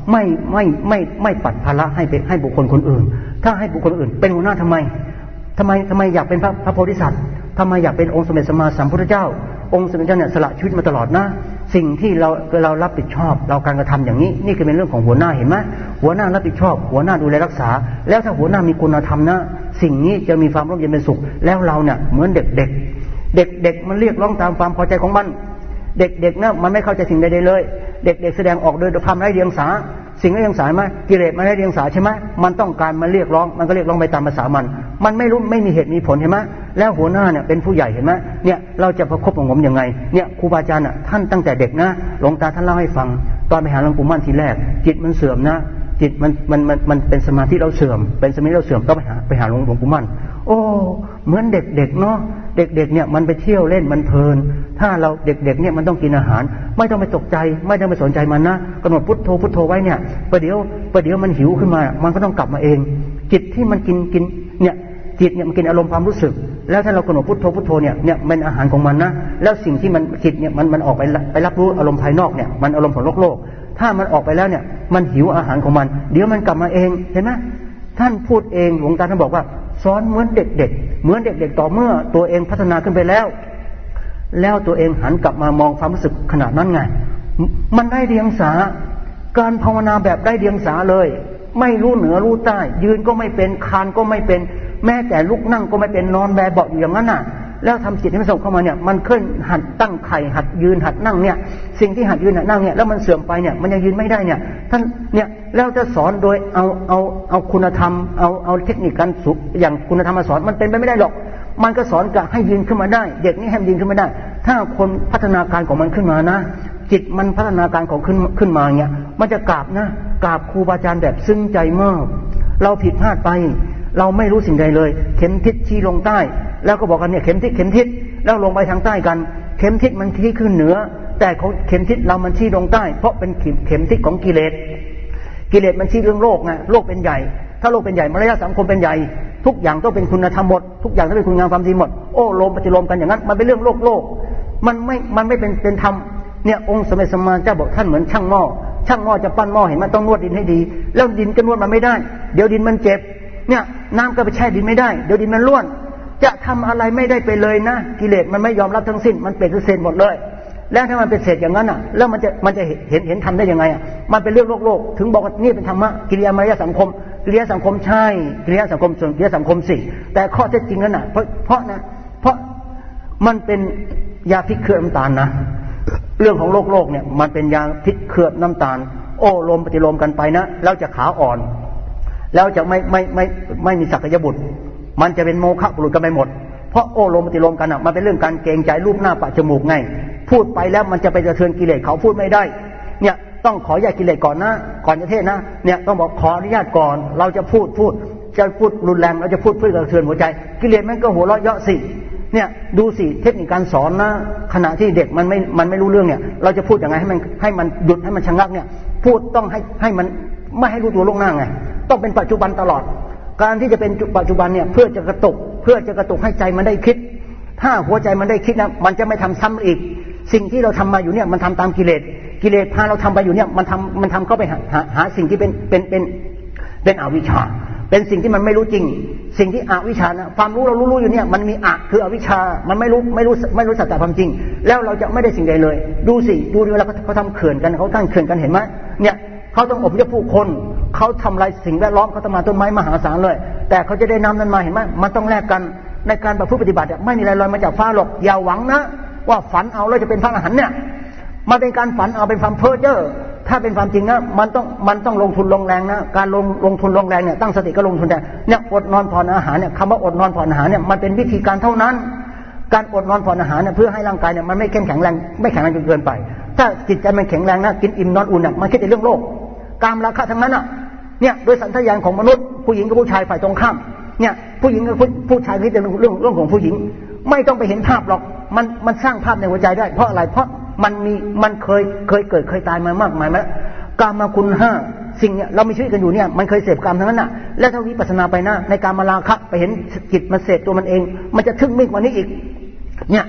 [SPEAKER 2] ไม่ไม่ไม่ไม่ปัดภาระให้เป็นให้บุคคลคนอื่นถ้าให้บุคคลอื่นเป็นหัวหน้าทำไมทำไมทำไมอยากเป็นพระพระโพธิสัตว์ทำไมอยากเป็นองค์สมเด็จสัมมาสัมพุทธเจ้าองค์สมเด็จเจ้าเนี่ยสละชีวิตมาตลอดนะสิ่งที่เราเรารับผิดชอบเราการกระทำอย่างนี้นี่คือเป็นเรื่องของหัวหน้าเห็นไหมหัวหน้ารับผิดชอบหัวหน้าดูแลรักษาแล้วถ้าหัวหน้ามีคุณธรรมนะสิ่งนี้จะมีความร่มเย็นเป็นสุขแล้วเราเนี่ยเหมือนเด็กเด็กเด็กเด็กมันเรียกร้องตามความพอใจของมันเด็กเด็กนะมันไม่เข้าใจสิ่งใดๆเลยเด็กเด็กแสดงออกโดยความไร้เดียงสาสิ่งไร้เดียงสาไหมกิเลสมันไร้เดียงสาใช่ไหมมันต้องการมันเรียกร้องมันก็เรียกร้องไปตามภาษามันมันไม่รู้ไม่มีเหตุมีผลเห็นไหมแล้วหัวหน้าเนี่ยเป็นผู้ใหญ่เห็นไหมเนี่ยเราจะประคบประงมยังไงเนี่ยครูบาอาจารย์อ่ะท่านตั้งแต่เด็กนะหลวงตาท่านเล่าให้ฟังตอนไปหาหลวงปู่มั่นทีแรกจิตมันเสื่อมนะจิตมันมันมันมันเป็นสมาธิเราเสื่อมเป็นสมาธิเราเสื่อมก็ไปหาไปหาหลวงปู่มั่นโอ้เหมือนเด็กๆเนาะเด็กๆเนี่ยมันไปเที่ยวเล่นมันเพลินถ้าเราเด็กๆเนี่ยมันต้องกินอาหารไม่ต้องไปตกใจไม่ต้องไปสนใจมันนะกำหนดพุทโธพุทโธไว้เนี่ยประเดี๋ยวประเดี๋ยวมันหิวขึ้นมามันก็ต้องกลับมาเองจิตที่มันกินกินเนี่ยจิตเนี่ยมันกินอารมณ์ความรู้สึกแล้วถ้าเรากำหนดพุทโธพุทโธเนี่ยเนี่ยเป็นอาหารของมันนะแล้วสิ่งที่มันจิตเนี่ยมันมันออกไปไปรับรู้อารมณ์ภายนอกเนี่ยมันอารมณ์ของโลกโลกถ้ามันออกไปแล้วเนี่ยมันหิวอาหารของมันเดี๋ยวมันกลับมาเองเห็นไหมท่านพูดเองหลวงตาท่านบอกว่าสอนเหมือนเด็กๆเหมือนเด็กๆต่อเมื่อตัวเองพัฒนาขึ้นไปแล้วแล้วตัวเองหันกลับมามองความรู้สึกขนาดนั้นไงมันได้เดียงสาการภาวนาแบบได้เดียงสาเลยไม่รู้เหนือรู้ใต้ยืนก็ไม่เป็นคานก็ไม่เป็นแม้แต่ลุกนั่งก็ไม่เป็นนอนแบเบาะอยู่อย่างนั้นน่ะแล้วทำจิตให้มันส่งเข้ามาเนี่ยมันขึ้นหัดตั้งไข่หัดยืนหัดนั่งเนี่ยสิ่งที่หัดยืนหัดนั่งเนี่ยแล้วมันเสื่อมไปเนี่ยมันยังยืนไม่ได้เนี่ยท่านเนี่ยแล้วจะสอนโดยเอาเอาเอาคุณธรรมเอาเอาเทคนิคการสุอย่างคุณธรรมมาสอนมันเป็นไปไม่ได้หรอกมันก็สอนกะให้ยืนขึ้นมาได้เด็กนี่ให้ยืนขึ้นมาได้ถ้าคนพัฒนาการของมันขึ้นมานะจิตมันพัฒนาการของขึ้นขึ้นมาเนี่ยมันจะกราบนะกราบครูบาอาจารย์แบบซึ้งใจมากเราผิดพลาดไปเราไม่รู้สิ่งใดเลยเข็มทิศชี้ลงใต้แล้วก็บอกกันเนี่ยเข็มทิศเข็มทิศแล้วลงไปทางใต้กันเข็มทิศมันชี้ขึ้นเหนือแต่ของเข็มทิศเรามันชี้ลงใต้เพราะเป็นเข็มทิศของกิเลสกิเลสมันชี้เรื่องโลกไงโลกเป็นใหญ่ถ้าโลกเป็นใหญ่มารยาทสังคมเป็นใหญ่ทุกอย่างต้องเป็นคุณธรรมหมดทุกอย่างต้องเป็นคุณงามความดีหมดโอ้โลมปฏิโลมกันอย่างนั้นมันเป็นเรื่องโลกโลกมันไม่มันไม่เป็นเป็นธรรมเนี่ยองค์สมเด็จสัมมาสัมพุทธเจ้าบอกท่านเหมือนช่างหม้อช่างหม้อจะปั้นหม้อเห็นมันต้องนวดดินให้ดีแล้วดินก็นวดมันไม่ได้เดี๋ยวดินมันเจ็บเนี่ยน้ำก็ไปแช่ดินไม่ได้เดี๋ยวดินมันร่วนจะทำอะไรไม่ได้ไปเลยนะกิเลสมันไม่ยอมรับทั้งสิ้นมันเป็นเศษหมดเลยแล้วถ้ามันเป็นเศษอย่างนั้นอ่ะแล้วมันจะมันจะเห็นเห็นทำได้ยังไงอ่ะมันเป็นเรื่องโลกโลกถึงบอกว่านี่เป็นธรรมะกิริยามารยาทสังคมกิริยาสังคมใช่กิริยาสังคมส่วนกิริยาสังคมสิแต่ข้อเท็จจริงนั้นน่ะเพราะเพราะนะเพราะมันเป็นยาพิษเคลือบน้ำตาลนะเรื่องของโลกโลกเนี่ยมันเป็นยาพิษเคลือบน้ำตาลโอ้ลมปฏิโลมกันไปนะแล้วจะขาอ่อนแล้วจะไม่ไม่ไม่ไม่มีศักยบุตรมันจะเป็นโมฆะบุรุษกันไปหมดเพราะโอ้ลมปฏิโลมกันอ่ะมันเป็นเรื่องการเกรงใจรูปหน้าปะจมูกไงพูดไปแล้วมันจะไปกระเทือนกิเลสเขาพูดไม่ได้เนี่ยต้องขออนุญาตกิเลสก่อนนะก่อนจะเทศนะเนี่ยต้องบอกขออนุญาตก่อนเราจะพูดพูดจะพูดรุนแรงเราจะพูดเพื่อกระเทือนหัวใจกิเลสมันก็หัวเราะเยาะสิเนี่ยดูสิเทคนิคการสอนนะขณะที่เด็กมันไม่มันไม่รู้เรื่องเนี่ยเราจะพูดยังไงให้มันให้มันหยุดให้มันชะงักเนี่ยพูดต้องให้ให้มันไม่ให้รู้ตัวล่วงหน้าไงต้องเป็นปัจจุบันตลอดการที่จะเป็นปัจจุบันเนี่ยเพื่อจะกระตุกเพื่อจะกระตุกให้ใจมันได้คิดถ้าหัวใจมันได้คิดนะมันจะไม่ทำซ้ำอีกสิ่งที่เราทำมาอยู่เนี่ยมันทำตามกิเลสกิเลสพาเราทำไปอยู่เนี่ยมันทำมันทำเข้าไปหาหาหาสิ่งที่เป็นเป็นเป็นเป็นอวิชชาเป็นสิ่งที่มันไม่รู้จริงสิ่งที่อวิชชานะความรู้เรารู้ๆอยู่เนี่ยมันมีอะคืออวิชชามันไม่รู้ไม่รู้ไม่รู้สัจธรรมจริงแล้วเราจะไม่ได้สิ่งใดเลยดูสิดูเวลาเขาทำเขื่อนกันเขาตั้งเขื่อนกันเห็นไหมเนี่ยเขาต้องอพยพผู้คนเขาทำลายสิ่งแวดล้อมเขาทำลายต้นไม้มหาศาลเลยแต่เขาจะได้น้ำนั้นมาเห็นไหมมันต้องแลกกันในการประพฤติปฏิบัติไม่มีอะไรลอยมาจากฟ้าหรอกอย่าหวังนะว่าฝันเอาแล้วจะเป็นพระอรหันต์เนี่ยมันเป็นการฝันเอาเป็นความเพ้อเจ้อถ้าเป็นความจริงนะมันต้องมันต้องลงทุนลงแรงนะการลงลงทุนลงแรงเนี่ยตั้งสติก็ลงทุนแต่เนี่ยอดนอนผ่อนอาหารเนี่ยคำว่าอดนอนผ่อนอาหารเนี่ยมันเป็นวิธีการเท่านั้นการอดนอนผ่อนอาหารเนี่ยเพื่อให้ร่างกายเนี่ยมันไม่เข้มแข็งแรงไม่แข็งแรงจนเกินไปถ้าจิตใจมันแข็งแรงนะกินอิ่มนอนอุ่นน่ะมันคิดแต่เรื่องโลกกามราคะทั้งนั้นอ่ะเนี่ยโดยสัญชาตญาณของมนุษย์ผู้หญิงกับผู้ชายฝ่ายตรงข้ามเนี่ยผู้หญิงกับผู้ชายคิดแต่เรื่องเรื่องเรื่องของผู้หญิงไม่ต้องไปเห็นภาพหรอกมันมันสร้างภาพในหัวใจได้เพราะอะไรเพราะมันมีมันเคยเคยเกิดเคยตายมามากมายมาแล้วกามคุณห้าสิ่งเนี่ยเรามีชีวิตกันอยู่เนี่ยมันเคยเสพกามทั้งนั้นน่ะแล้วถ้าวิปัสสนาไปนะในกามราคะไปเห็นจิตมันเสพตัวมันเองมันจะทึ่งมิ่งกว่านี้อีกเนี่ย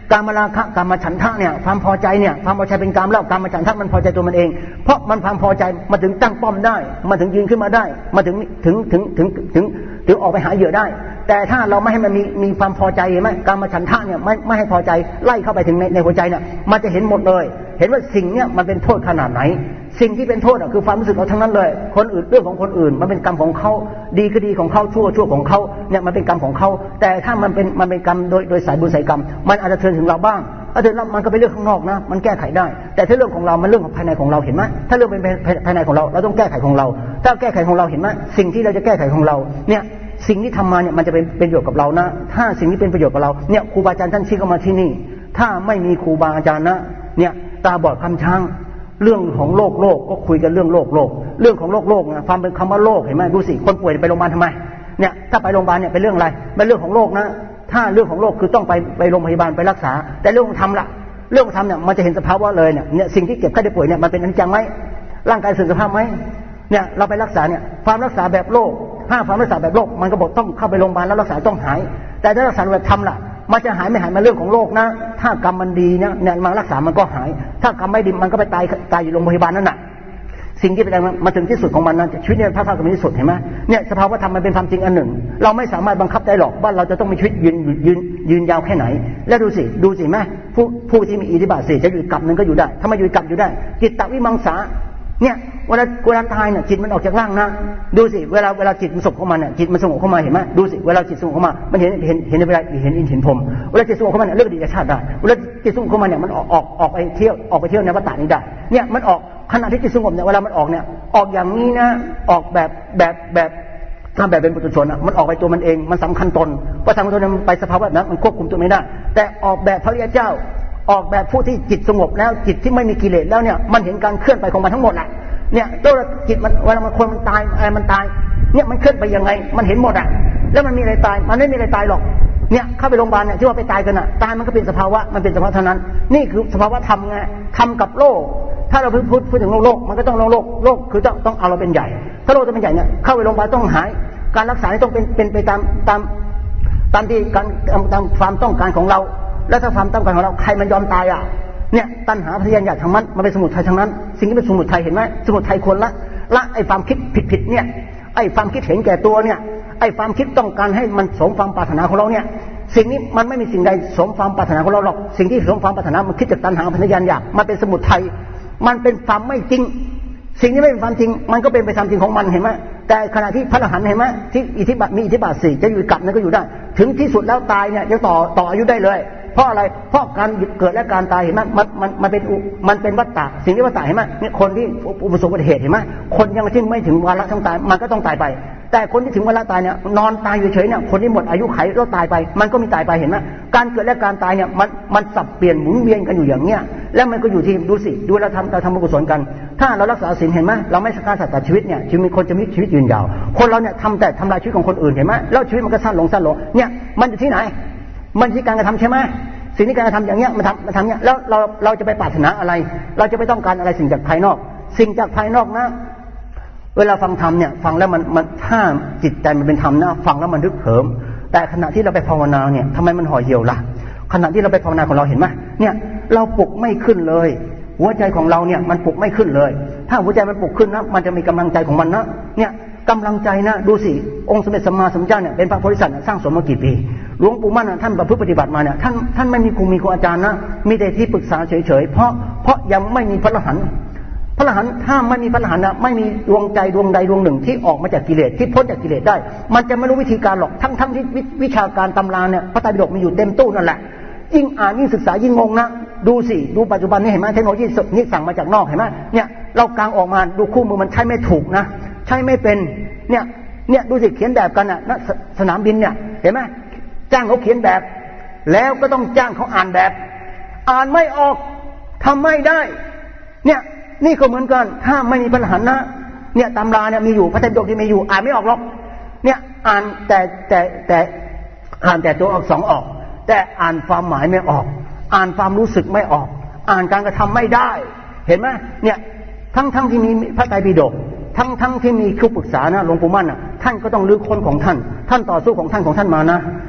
[SPEAKER 2] กามราคะกามฉันทะเนี่ยความพอใจเนี่ยความพอใจเป็นกามแล้วกามฉันทะมันพอใจตัวมันเองเพราะมันความพอใจมาถึงตั้งป้อมได้มาถึงยืนขึ้นมาได้มาถึงถึงถึงถึงถึงถึงออกไปหาเหยื่อได้แต่ถ้าเราไม่ให้มันมีมีความพอใจเห็นไหมกามฉันทะเนี่ยไม่ไม่ให้พอใจไล่เข้าไปถึงในในหัวใจเนี่ยมันจะเห็นหมดเลยเห็นว่าสิ่งเนี่ยมันเป็นโทษขนาดไหนสิ่งที่เป็นโทษอ่ะคือความรู้สึกเราทั้งนั้นเลยคนอื่นเรื่องของคนอื่นมันเป็นกรรมของเขาดีก็ดีของเขาชั่วชั่วของเขาเนี่ยมันเป็นกรรมของเขาแต่ถ้ามันเป็นมันเป็นกรรมโดยโดยสายบุญสายกรรมมันอาจจะเทินถึงเราบ้างถ้าเทินแล้วมันก็เป็นเรื่องข้างนอกนะมันแก้ไขได้แต่ถ้าเรื่องของเรามันเรื่องของภายในของเราเห็นไหมถ้าเรื่องเป็นภายในของเราเราต้องแก้ไขของเราถ้าแก้ไขของเราเห็นไหมสิ่งที่เราจะแก้ไขของเราเนี่ยสิ่งที่ทำมาเนี่ยมันจะเป็นประโยชน์กับเรานะถ้าสิ่งที่เป็นประโยชน์กับเราเนี่ยครูบาอาจารย์ท่านชี้เข้ามาที่นี่ถ้าไม่มีครูบาอาจารย์นะเนี่ยตาบอดคำช้างเรื่องของโลกโลกก็คุยกันเรื่องโลกโลกเรื่องของโลกโลกนะฟังเป็นคำว่าโลกเห็นไหมดูสิคนป่วยไปโรงพยาบาลทำไมเนี่ยถ้าไปโรงพยาบาลเนี่ยเป็นเรื่องอะไรเป็นเรื่องของโลกนะถ้าเรื่องของโลกคือต้องไปไปโรงพยาบาลไปรักษาแต่เรื่องของธรรมล่ะเรื่องของธรรมเนี่ยมันจะเห็นสภาวะเลยเนี่ยเนี่ยสิ่งที่เก็บไข้ได้ป่วยเนี่ยมันเป็นอนิจจังไหมร่างกายเสื่อมสภาพไหมเนี่ยเราไปรักษาเนี่ยความรักษาแบบโลกถ้าความรักษาแบบโลกมันก็บอกต้องเข้าไปโรงพยาบาลแล้วรักษาต้องหายแต่ถ้ารักษาแบบธรรมล่ะมันจะหายไม่หายมาเรื่องของโลกนะถ้ากรรมมันดีเนี่ยเนี่ยมารักษามันก็หายถ้ากรรมไม่ดีมันก็ไปตายตายอยู่โรงพยาบาลนั่นแหละสิ่งที่เป็นอะไรมาถึงที่สุดของมันนะชีวิตเนี่ยถ้าเท่ากับที่สุดเห็นไหมเนี่ยสภาวะธรรมมันเป็นความจริงอันหนึ่งเราไม่สามารถบังคับได้หรอกว่าเราจะต้องมีชีวิตยืนยืนยืนยาวแค่ไหนแล้วดูสิดูสิแม่ผู้ผู้ที่มีอิทธิบาทสี่จะอยู่กับหนึ่งก็อยู่ได้ถ้าไม่อยู่กับอยู่ได้จิตตวิมังสาเนี่ยเวลาเวลาตายเนี่ยจิตมันออกจากร่างนะดูสิเวลาเวลาจิตมันสงบเข้ามาเนี่ยจิตมันสงบเข้ามาเห็นไหมดูสิเวลาจิตสงบเข้ามามันเห็นเห็นเห็นในเวลาเห็นอินเห็นพรหมเวลาจิตสงบเข้ามาเนี่ยเลือกอดีตชาติได้เวลาจิตสงบเข้ามาเนี่ยมันออกออกออกไปเที่ยวออกไปเที่ยวในวัฏฏะนี้ได้เนี่ยมันออกขณะที่จิตสงบเนี่ยเวลามันออกเนี่ยออกอย่างนี้นะออกแบบแบบแบบทำแบบเป็นปุถุชนอ่ะมันออกไปตัวมันเองมันสำคัญตนเพราะสำคัญตนมันไปสภาวะแบบนั้นมันควบคุมตัวไม่ได้แต่ออกแบบพระริยเจ้าออกแบบผู้ที่จิตสงบแล้วจิตที่ไม่มีกิเลสแล้วเนี่ยมันเห็นการเคลื่อนไปของมันทั้งหมดแหละเนี่ยตัวจิตมันเวลามันคนมันตายอะไรมันตายเนี่ยมันเคลื่อนไปยังไงมันเห็นหมดอ่ะแล้วมันมีอะไรตายมันไม่มีอะไรตายหรอกเนี่ยเข้าไปโรงพยาบาลเนี่ยที่ว่าไปตายกันอ่ะตายมันก็เป็นสภาวะมันเป็นสภาวะเท่านั้นนี่คือสภาวะธรรมไงธรรมกับโลกถ้าเราพูดพูดถึงโลกโลกมันก็ต้องโลกโลกโลกคือต้องต้องเอาเราเป็นใหญ่ถ้าโลกจะเป็นใหญ่เนี่ยเข้าไปโรงพยาบาลต้องหายการรักษาต้องเป็นเป็นไปตามตามตามที่การตามความต้องการของเราแล้วถ้าความต้องการของเราใครมันยอมตายอ่ะเนี่ยตัณหาพยานอยากทำมันมันเป็นสมุทัยทั้งนั้นสิ่งที่เป็นสมุทัยเห็นไหมสมุทัยคนละละไอ้ความคิดผิดๆเนี่ยไอ้ความคิดเห็นแก่ตัวเนี่ยไอ้ความคิดต้องการให้มันสมความปรารถนาของเราเนี่ยสิ่งนี้มันไม่มีสิ่งใดสมความปรารถนาของเราหรอกสิ่งที่สมความปรารถนามันคิดจากตัณหาพยานอยากมันเป็นสมุทัยมันเป็นความไม่จริงสิ่งที่ไม่เป็นความจริงมันก็เป็นไปตามจริงของมันเห็นไหมแต่ขณะที่พระอรหันต์เห็นไหมที่อิทธิบาทมีอิทธิบาทสี่จะอยู่กับนั้นก็อยู่ได้ถึงที่สุดแล้วตายเนี่ยยังต่อต่ออายุได้เลยเพราะอะไรเพราะการเกิดและการตายเห็นไหมมันมันมันเป็นมันเป็นวัฏฏะสิ่งที่วัฏฏะเห็นไหมเนี่ยคนที่อุปสมบทเหตุเห็นไหมคนยังที่ไม่ถึงวาระต้องตายมันก็ต้องตายไปแต่คนที่ถึงวาระตายเนี่ยนอนตายอยู่เฉยเนี่ยคนที่หมดอายุไขแล้วตายไปมันก็มีตายไปเห็นไหมการเกิดและการตายเนี่ยมันมันสับเปลี่ยนหมุนเวียนกันอยู่อย่างเนี้ยแล้วมันก็อยู่ที่ดูสิดูเราทำเราทำบุญกุศลกันถ้าเรารักษาศีลเห็นไหมเราไม่ฆ่าสัตว์ตัดชีวิตเนี่ยชีวิตคนจะมีชีวิตยืนยาวคนเราเนี่ยทำแต่ทำลายชีวิตของคนอื่นเห็นไหมแล้วชีวิตมันก็สั้นลงสั้นลงเนี่ยมันอยู่ที่ไหนมันที่การกระทำใช่ไหมสิ่งที่การกระทำอย่างเงี้ยมันทำมันทำเนี้ยแล้วเราเราจะไปปรารถนาอะไรเราจะไปต้องการอะไรสิ่งจากภายนอกสิ่งจากภายนอกนะเวลาฟังธรรมเนี่ยฟังแล้วมันมันถ้าจิตใจมันเป็นธรรมนะฟังแล้วมันรึกเหิมแต่ขณะที่เราไปภาวนาเนี่ยทำไมมันห่อเหี่ยวล่ะขณะที่เราไปภาวนาของเราเห็นไหมเนี่ยเราปลุกไม่ขึ้นเลยหัวใจของเราเนี่ยมันปลุกไม่ขึ้นเลยถ้าหัวใจมันปลุกขึ้นนะมันจะมีกำลังใจของมันนะเนี่ยกำลังใจนะดูสิองค์สมเด็จสัมมาสัมพุทธเจ้าเนี่ยเป็นพระโพธิสัตว์สร้างสมมากี่ปีหลวงปู่มั่นท่านประพฤติปฏิบัติมาเนี่ยท่านท่านไม่มีครูมีครูอาจารย์นะมีแต่ที่ปรึกษาเฉยๆเพราะเพราะยังไม่มีพระอรหันต์พระอรหันต์ถ้าไม่มีพระอรหันต์นะไม่มีดวงใจดวงใดดวงหนึ่งที่ออกมาจากกิเลสที่พ้นจากกิเลสได้มันจะไม่รู้วิธีการหรอกทั้งทั้งที่วิชาการตำราเนี่ยพระไตรปิฎกมีอยู่เต็มตู้นั่นแหละยิ่งอ่านยิ่งศึกษายิ่งงงนะดูสิดูปัจจุบันนี้เห็นไหมเทคโนโลยีนี่สั่งมาจากนอกเห็นไหมเนี่ยเรากางออกมาดูคู่มือมันใช้ไม่ถูกนะใช้ไม่เป็นเนี่ยเนี่ยดูสิเขียนแบบกันอ่ะณสนามบินเนี่ยเห็นไหมจ้างเขาเขียนแบบแล้วก็ต้องจ้างเขาอ่านแบบอ่านไม่ออกทำไม่ได้เนี่ยนี่ก็เหมือนกันถ้าไม่มีพระอรหันต์นะเนี่ยตำราเนี่ยมีอยู่พระไตรปิฎกที่มีอยู่อ่านไม่ออกหรอกเนี่ยอ่านแต่แต่แต่อ่านแต่ตัวอักษรออกแต่อ่านความหมายไม่ออกอ่านความรู้สึกไม่ออกอ่านการกระทำไม่ได้เห็นไหมเนี่ยทั้งทั้งที่มีพระไตรปิฎกทั้งทั้งที่มีครูปรึกษานะหลวงปู่มั่นอ่ะท่านก็ต้องลื้อค้นของท่านท่านต่อสู้ของท่านของท่านมานะเนี่ย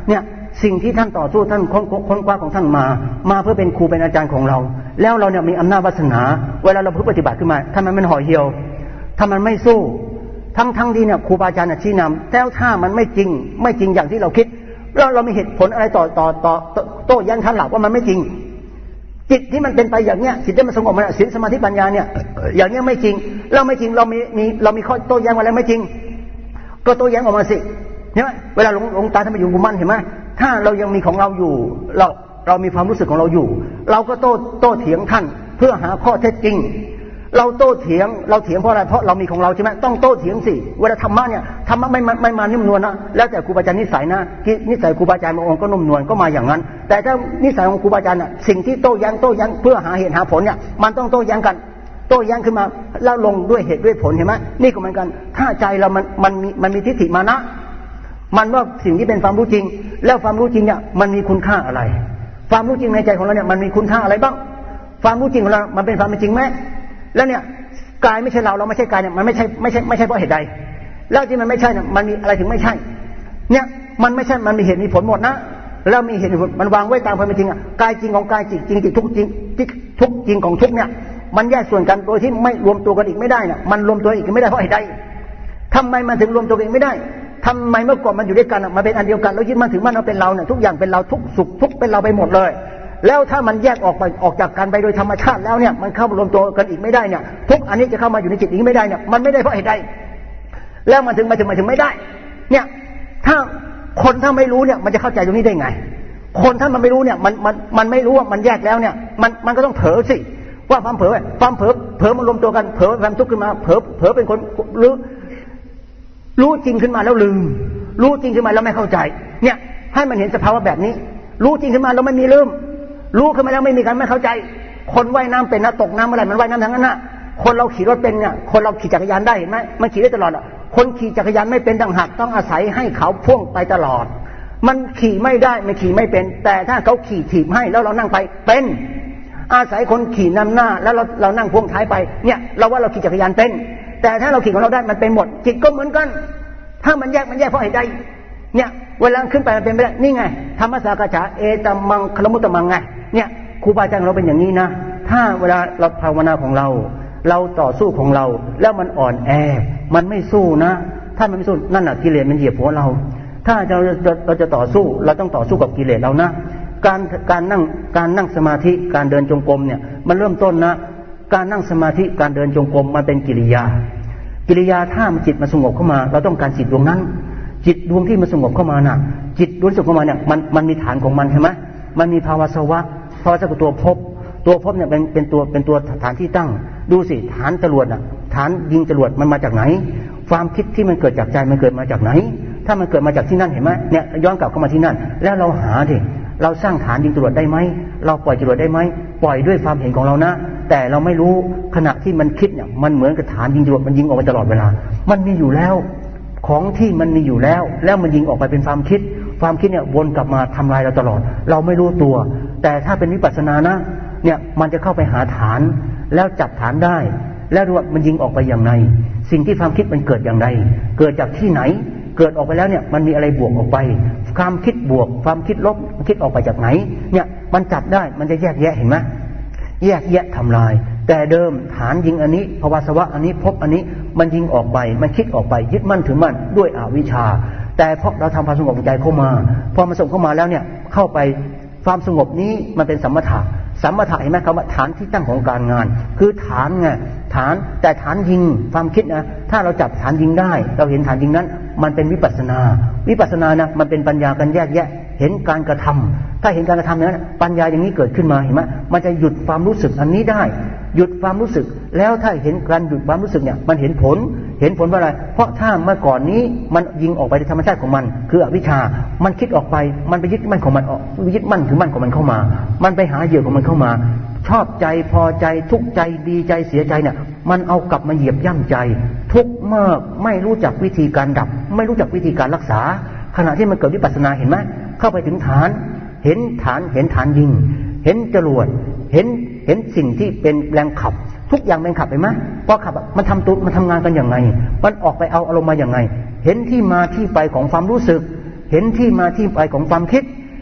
[SPEAKER 2] สิ่งที่ท่านต่อสู้ท่านค้นค้นคว้าของท่านมามาเพื่อเป็นครูเป็นอาจารย์ของเราแล้วเราเนี่ยมีอำนาจวาสนาเวลาเราปฏิบัติขึ้นมาถ้ามันมันห่อเหี่ยวถ้ามันไม่สู้ทั้งทั้งที่เนี่ยครูบาอาจารย์ชี้นำแต่ถ้ามันไม่จริงไม่จริงอย่างที่เราคิดแล้วเรามีเหตุผลอะไรต่อต่อต่อโต้แย้งท่านหลักว่ามันไม่จริงจิตที่มันเป็นไปอย่างเนี้ยจิตที่มันสงบมันศีลสมาธิปัญญาเนี่ยอย่างเนี้ยไม่จริงเราไม่จริงเรามีมีเรามีข้อโต้แย้งอะไรไม่จริงก็โต้แย้งออกมาสิเห็นไหมเวลาหลวงหลวงตาท่านไปอยู่กุมันเห็นไหมถ้าเรายังมีของเราอยู่เราเรามีความรู้สึกของเราอยู่เราก็โต้โต้เถียงท่านเพื่อหาข้อเท็จจริงเราโต้เถียงเราเถียงเพราะอะไรเพราะเรามีของเราใช่ไหมต้องโต้เถียงสิเวลาธรรมะเนี่ยธรรมะไม่ไม่มานิ่มนวลนะแล้วแต่ครูบาอาจารย์นิสัยนะนิสัยครูบาอาจารย์บางองค์ก็นุ่มนวลก็มาอย่างนั้นแต่ถ้านิสัยของครูบาอาจารย์น่ะสิ่งที่โต้แย้งโต้แย้งเพื่อหาเหตุหาผลเนี่ยมันต้องโต้แย้งกันโต้แย้งขึ้นมาแล้วลงด้วยเหตุด้วยผลเห็นไหมนี่ก็เหมือนกันถ้าใจเรามันมันมีมันมีทิฏฐิมานะมันว่าสิ่งที่เป็นความรู้จริงแล้วความรู้จริงเนี่ยมันมีคุณค่าอะไรความรู้จริงในใจของเราเนี่ยมันมีคุณค่าอะไรบ้างความรู้จริงของเรามันเป็นความจริงไหมแล้วเนี่ยกายไม่ใช่เราเราไม่ใช่กายเนี่ยมันไม่ใช่ไม่ใช่ไม่ใช่เพราะเหตุใดแล้วที่มันไม่ใช่เนี่ยมันมีอะไรถึงไม่ใช่เนี่ยมันไม่ใช่มันมีเหตุมีผลหมดนะแล้วมีเหตุมีผลมันวางไว้ตามความเป็นจริงอ่ะกายจริงของกายจริงจริงทุกจริงทุกจริงของทุกเนี่ยมันแยกส่วนกันโดยที่ไม่รวมตัวกันอีกไม่ได้เนี่ยมันรวมตัวอีกไม่ได้เพราะเหตุใดทำไมมันถึงรวมตัวกันไม่ได้ทำไมเมื่อก่อนมันอยู่ด้วยกันมันเป็นอันเดียวกันแล้วยึดมันถือมันเอาเป็นเราเนี่ยทุกอย่างเป็นเราทุกสุขทุกเป็นเราไปหมดเลยแล้วถ้ามันแยกออกไปออกจากกันไปโดยธรรมชาติแล้วเนี่ยมันเข้ารวมตัวกันอีกไม่ได้เนี่ยทุกอันนี้จะเข้ามาอยู่ในจิตนี้ไม่ได้เนี่ยมันไม่ได้เพราะเหตุใดแล้วมันถึงมาถึงมาถึงไม่ได้เนี่ยถ้าคนถ้าไม่รู้เนี่ยมันจะเข้าใจตรงนี้ได้ไงคนถ้ามันไม่รู้เนี่ยมันมันมันไม่รู้ว่ามันแยกแล้วเนี่ยมันมันก็ต้องเผลอสิว่าความเผลอความเผลอเผลอมันรวมตัวกันเผลอความทุกข์ขึ้นมาเผลอเผลอเป็นคนรู้รู้จริงขึ้นมาแล้วลืมรู้จริงขึ้นมาแล้วไม่เข้าใจเนี่ยให้มันเห็นสภาวะแบบนี้รู้จริงขึ้นมาแล้วไม่มีลืมรู้ขึ้นมาแล้วไม่มีการไม่เข้าใจคนว่ายน้ำเป็นนะตกน้ำเมื่อไหร่มันว่ายน้ำทั้งนั้นน่ะคนเราขี่รถเป็นเนี่ยคนเราขี่จักรยานได้เห็นไหมมันขี่ได้ตลอดอ่ะคนขี่จักรยานไม่เป็นต่างหากต้องอาศัยให้เขาพ่วงไปตลอดมันขี่ไม่ได้ไม่ขี่ไม่เป็นแต่ถ้าเขาขี่ถีบให้แล้วเรานั่งไปเป็นอาศัยคนขี่นำหน้าแล้วเราเรานั่งพ่วงท้ายไปเนี่ยเราว่าเราขี่จักรยานเป็นแต่ถ้าเราขี่ของเราได้มันเป็นหมดจิตก็เหมือนกันถ้ามันแยกมันแยกเพราะเหตุใดเนี่ยเวลาขึ้นไปมันเป็นไปได้นี่ไงธรรมสากฉาเอตัมมังคลมุตตมังไงเนี่ยครูบาอาจารย์เราเป็นอย่างนี้นะถ้าเวลาเราภาวนาของเราเราต่อสู้ของเราแล้วมันอ่อนแอมันไม่สู้นะถ้ามันไม่สู้นั่นน่ะกิเลสมันเหยียบหัวเราถ้าเราเราจะต่อสู้เราต้องต่อสู้กับกิเลสเรานะการการนั่งการนั่งสมาธิการเดินจงกรมเนี่ยมันเริ่มต้นนะการนั่งสมาธิการเดินจงกรมมันเป็นกิริยากิริยาถ้ามันจิตมันสงบเข้ามาเราต้องการจิตดวงนั้นจิตดวงที่มันสงบเข้ามาน่ะจิตดวงสงบเข้ามาเนี่ยมันมันมีฐานของมันใช่ไหมมันมีภาวะสวะภาวะสวะตัวภพตัวภพเนี่ยเป็นเป็นตัวเป็นตัวฐานที่ตั้งดูสิฐานจรวดน่ะฐานยิงจรวดมันมาจากไหนความคิดที่มันเกิดจากใจมันเกิดมาจากไหนถ้ามันเกิดมาจากที่นั่นเห็นไหมเนี่ยย้อนกลับเข้ามาที่นั่นแล้วเราหาดิเราสร้างฐานยิงจรวดได้ไหมเราปล่อยจรวดได้ไหมปล่อยด้วยความเห็นของเรานะแต่เราไม่รู้ขณะที่มันคิดเนี่ยมันเหมือนกับฐานยิงจรวดมันยิงออกไปตลอดเวลามันมีอยู่แล้วของที่มันมีอยู่แล้วแล้วมันยิงออกไปเป็นความคิดความคิดเนี่ยวนกลับมาทำลายเราตลอดเราไม่รู้ตัวแต่ถ้าเป็นวิปัสสนานะเนี่ยมันจะเข้าไปหาฐานแล้วจับฐานได้แล้วดูว่ามันยิงออกไปอย่างไรสิ่งที่ความคิดมันเกิดอย่างไรเกิดจากที่ไหนเกิดออกไปแล้วเนี่ยมันมีอะไรบวกออกไปความคิดบวกความคิดลบมันคิดออกไปจากไหนเนี่ยมันจับได้มันจะแยกแยะเห็นไหมแยกแยะทำลายแต่เดิมฐานยิงอันนี้ภวสวะอันนี้พบอันนี้มันยิงออกไปมันคิดออกไปยึดมั่นถือมั่นด้วยอวิชชาแต่เพราะเราทำความสงบใจเข้ามาพอมาส่งเข้ามาแล้วเนี่ยเข้าไปความสงบนี้มันเป็นสัมมถะสัมมถะเห็นไหมคำว่าฐานที่ตั้งของการงานคือฐานไงฐานแต่ฐานยิงความคิดนะถ้าเราจับฐานยิงได้เราเห็นฐานยิงนั้นมันเป็นวิปัสสนาวิปัสสนานะมันเป็นปัญญาการแยกแยะเห็นการกระทำถ้าเห็นการกระทำนั้นปัญญาอย่างนี้เกิดขึ้นมาเห็นไหมมันจะหยุดความรู้สึกอันนี้ได้หยุดความรู้สึกแล้วถ้าเห็นการหยุดความรู้สึกเนี่ยมันเห็นผลเห็นผลว่าอะไรเพราะถ้าเมื่อก่อนนี้มันยิงออกไปในธรรมชาติของมันคืออวิชชามันคิดออกไปมันไปยึดมั่นของมันออกยึดมั่นถือมั่นของมันเข้ามามันไปหาเหยื่อของมันเข้ามาชอบใจพอใจทุกข์ใจดีใจเสียใจเนี่ยมันเอากลับมาเหยียบย่ำใจทุกข์มากไม่รู้จักวิธีการดับไม่รู้จักวิธีการรักษาขณะที่มันเกิดวิปัสสนาเห็นไหมเข้าไปถึงฐานเห็นฐานเห็นฐานยิงเห็นจรวดเห็นเห็นสิ่งที่เป็นแรงขับทุกอย่างเป็นขับเห็นไหมพอขับมันทำตัวมันทำงานกันอย่างไงมันออกไปเอาอารมณ์มาอย่างไงเห็นที่มาที่ไปของความรู้สึกเห็นที่มาที่ไปของความคิด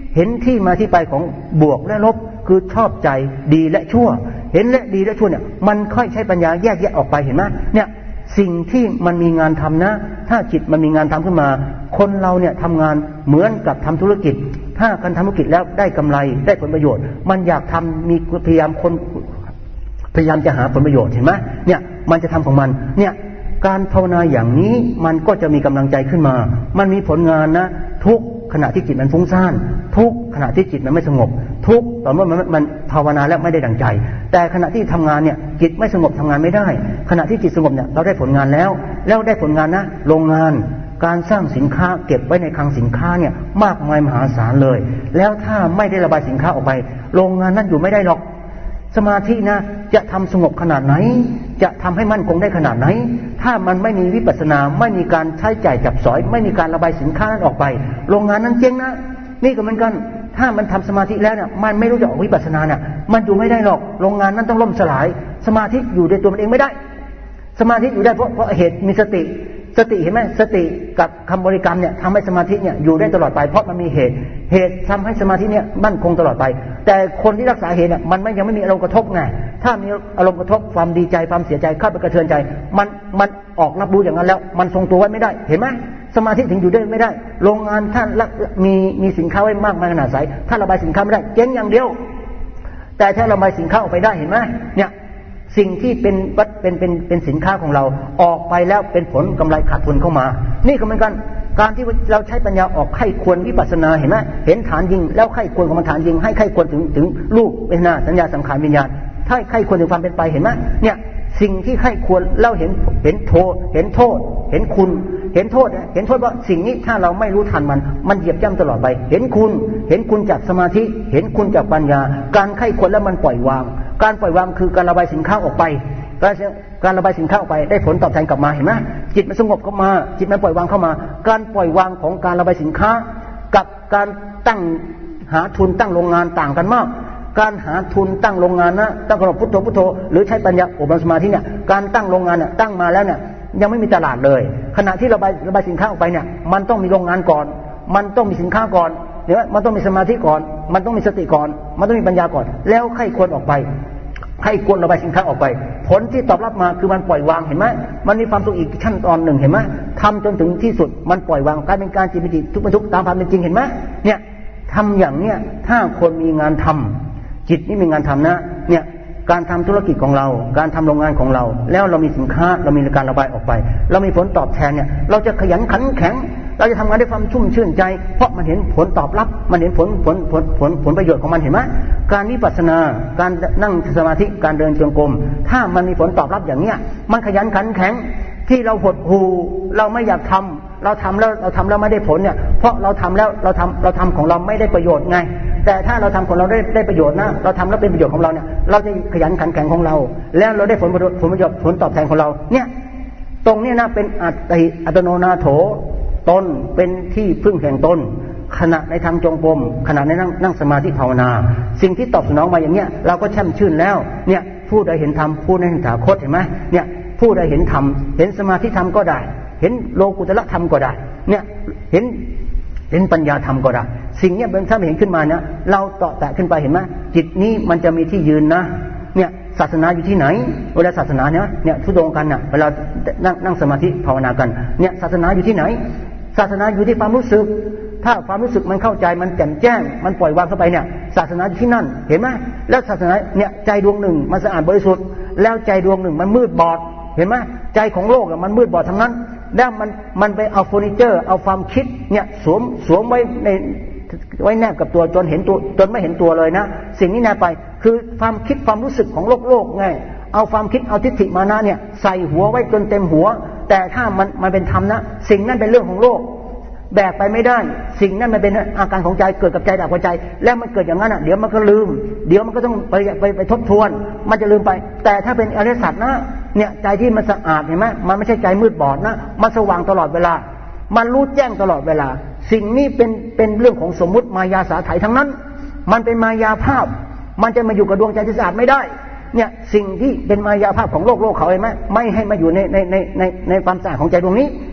[SPEAKER 2] เห็นที่มาที่ไปของบวกและลบคือชอบใจดีและชั่วเห็นและดีและชั่วเนี่ยมันค่อยใช้ปัญญาแยกแยะออกไปเห็นไหมเนี่ยสิ่งที่มันมีงานทำนะถ้าจิตมันมีงานทำขึ้นมาคนเราเนี่ยทำงานเหมือนกับทำธุรกิจถ้าการทำธุรกิจแล้วได้กำไรได้ผลประโยชน์มันอยากทำมีพยายามคนพยายามจะหาผลประโยชน์เห็นไหมเนี่ยมันจะทำของมันเนี่ยการภาวนาอย่างนี้มันก็จะมีกำลังใจขึ้นมามันมีผลงานนะทุกขณะที่จิตมันฟุ้งซ่านทุกขณะที่จิตมันไม่สงบทุกตอนเมื่อมันมันภาวนาแล้วไม่ได้ดังใจแต่ขณะที่ทำงานเนี่ยจิตไม่สงบทำงานไม่ได้ขณะที่จิตสงบเนี่ยเราได้ผลงานแล้วแล้วได้ผลงานนะโรงงานการสร้างสินค้าเก็บไว้ในคลังสินค้าเนี่ยมากมายมหาศาลเลยแล้วถ้าไม่ได้ระบายสินค้าออกไปโรงงานนั้นอยู่ไม่ได้หรอกสมาธินะจะทำสงบขนาดไหนจะทำให้มั่นคงได้ขนาดไหนถ้ามันไม่มีวิปัสสนาไม่มีการใช้จ่ายจับสอยไม่มีการระบายสินค้านั้นออกไปโรงงานนั้นเจ๊งนะนี่ก็เหมือนกันถ้ามันทำสมาธิแล้วเนี่ยมันไม่รู้จะออกวิปัสสนาเนี่ยมันอยู่ไม่ได้หรอกโรงงานนั้นต้องล่มสลายสมาธิอยู่ในตัวมันเองไม่ได้สมาธิอยู่ได้เพราะเพราะเหตุมีสติสติเห็นไหมสติกับคำบริกรรมเนี่ยทำให้สมาธิเนี่ยอยู่ได้ตลอดไปเพราะมันมีเหตุเหตุทำให้สมาธิเนี่ยมั่นคงตลอดไปแต่คนที่รักษาเหตุเนี่ยมันไม่ยังไม่มีอารมณ์กระทบไงถ้ามีอารมณ์กระทบความดีใจความเสียใจเข้าไปกระเทือนใจมันมันออกรับรู้อย่างนั้นแล้วมันทรงตัวไว้ไม่ได้เห็นไหมสมาธิถึงอยู่ได้ไม่ได้โรงงานท่านมีมีสินค้าไว้มากมายขนาดไหนถ้าระบายสินค้าไม่ได้เจ๊งอย่างเดียวแต่ถ้าระบายสินค้าออกไปได้เห็นไหมเนี่ยสิ่งที่เป็นวัดเป็นเป็นเป็นสินค้าของเราออกไปแล้วเป็นผลกำไรขาดทุนเข้ามานี่ก็เหมือนกันการที่เราใช้ปัญญาออกไข้ควรวิปัสสนาเห็นไหมเห็นฐานยิงแล้วไข้ควรของมันฐานยิงให้ไข้ควรถึงถึงรูปเวทนาสัญญาสังขารวิญญาณถ้าไข้ควรถึงความเป็นไปเห็นไหมเนี่ยสิ่งที่ไข้ควรเราเห็นเห็นโทษเห็นโทษเห็นคุณเห็นโทษเห็นโทษว่าสิ่งนี้ถ้าเราไม่รู้ทันมันมันเหยียบย่ำตลอดไปเห็นคุณเห็นคุณจากสมาธิเห็นคุณจากปัญญาการไข้ควรแล้วมันปล่อยวางการปล่อยวางคือการระบายสินค้าออกไปการการระบายสินค้าออกไปได้ผลตอบแทนกลับมาเห็นไหมจิตมันสงบเข้ามาจิตมันปล่อยวางเข้ามาการปล่อยวางของการระบายสินค้ากับการตั้งหาทุนตั้งโรงงานต่างกันมากการหาทุนตั้งโรงงานนะตั้งกรอบพุทโธพุทโธหรือใช้ปัญญาอบรมสมาธิเนี่ยการตั้งโรงงานเนี่ยตั้งมาแล้วเนี่ยยังไม่มีตลาดเลยขณะที่ระบายระบายสินค้าออกไปเนี่ยมันต้องมีโรงงานก่อนมันต้องมีสินค้าก่อนเนี่ยมันต้องมีสมาธิก่อนมันต้องมีสติก่อนมันต้องมีปัญญาก่อนแล้วใครควรออกไปให้ควรระบายสินค้าออกไปผลที่ตอบรับมาคือมันปล่อยวางเห็นไหมมันมีความสุขอีกขั้นตอนหนึ่งเห็นไหมทำจนถึงที่สุดมันปล่อยวางกลายเป็นการจิตเป็นจิตทุกเป็นทุกตามความเป็นจริงเห็นไหมเนี่ยทำอย่างเนี้ยถ้าคนมีงานทำจิตนี่มีงานทำนะเนี่ยการทำธุรกิจของเราการทำโรงงานของเราแล้วเรามีสินค้าเรามีการระบายออกไปเรามีผลตอบแทนเนี่ยเราจะขยันขันแข็งเราจะทำงานด้วยความชุ่มชื่นใจเพราะมันเห็นผลตอบรับมันเห็นผลผลผลผลผลประโยชน์ของมันเห็นไหมการวิปัสสนาการนั่งสมาธิการเดินจงกรมถ้ามันมีผลตอบรับอย่างเนี้ยมันขยันขันแข็งที่เราหดหู่เราไม่อยากทำเราทำแล้วเราทำแล้วไม่ได้ผลเนี่ยเพราะเราทำแล้วเราทำเราทำของเราไม่ได้ประโยชน์ไงแต่ถ้าเราทำของเราได้ได้ประโยชน์นะเราทำแล้วเป็นประโยชน์ของเราเนี่ยเราจะขยันขันแข็งของเราแล้วเราได้ผลประโยชน์ผลประโยชน์ผลตอบแทนของเราเนี่ยตรงนี้นะเป็นอัตติอัตโนนาโถตนเป็นที่พึ่งแห่งตนขณะในทางจงกรมขณะในนั่งนั่งสมาธิภาวนาสิ่งที่ตอบสนองมาอย่างเนี้ยเราก็แช่มชื่นแล้วเนี่ยผู้ใดเห็นธรรมผู้ใดเห็นถาคตเห็นไหมเนี่ยผู้ใดเห็นธรรมเห็นสมาธิธรรมก็ได้เห็นโลกุตระธรรมก็ได้เนี่ยเห็นเห็นปัญญาธรรมก็ได้สิ่งนี้เป็นถ้าเห็นขึ้นมานะเราต่อแตะขึ้นไปเห็นไหมจิตนี้มันจะมีที่ยืนนะเนี่ยศาสนาอยู่ที่ไหนเวลาศาสนาเนี่ยเนี่ยทุดงกันน่ะเวลานั่งนั่งสมาธิภาวนากันเนี่ยศาสนาอยู่ที่ไหนศาสนาอยู่ที่ความรู้สึกถ้าความรู้สึกมันเข้าใจมันแจ่มแจ้งมันปล่อยวางเข้าไปเนี่ยศาสนาอยู่ที่นั่นเห็นไหมแล้วศาสนาเนี่ยใจดวงหนึ่งมันสะอาดบริสุทธิ์แล้วใจดวงหนึ่งมันมืดบอดเห็นไหมใจของโลกอ่ะมันมืดบอดทั้งนั้นแล้วมันมันไปเอาเฟอร์นิเจอร์เอาความคิดเนี่ยสวมสวมไว้ในไว้แนบกับตัวจนเห็นตัวจนไม่เห็นตัวเลยนะสิ่งนี้แนบไปคือความคิดความรู้สึกของโลกโลกไงเอาความคิดเอาทิฏฐิมานะเนี่ยใส่หัวไว้จนเต็มหัวแต่ถ้ามันมันเป็นธรรมนะสิ่งนั้นเป็นเรื่องของโลกแบกไปไม่ได้สิ่งนั้นมันเป็นอาการของใจเกิดกับใจดับกับใจแล้วมันเกิดอย่างนั้นอ่ะเดี๋ยวมันก็ลืมเดี๋ยวมันก็ต้องไปไปไปทบทวนมันจะลืมไปแต่ถ้าเป็นอริยสัจนะเนี่ยใจที่มันสะอาดเห็นไหมมันไม่ใช่ใจมืดบอดนะมันสว่างตลอดเวลามันรู้แจ้งตลอดเวลาสิ่งนี้เป็นเป็นเรื่องของสมมุติมายาสาไถทั้งนั้นมันเป็นมายาภาพมันจะมาอยู่กับดวงใจที่สะอาดไม่ได้เนี่ยสิ่งที่เป็นมายาภาพของโลกโลกเขาเห็นไหมไม่ให้มาอยู่ในในในในในความสะอาดของใจดวงนี้เนี่ย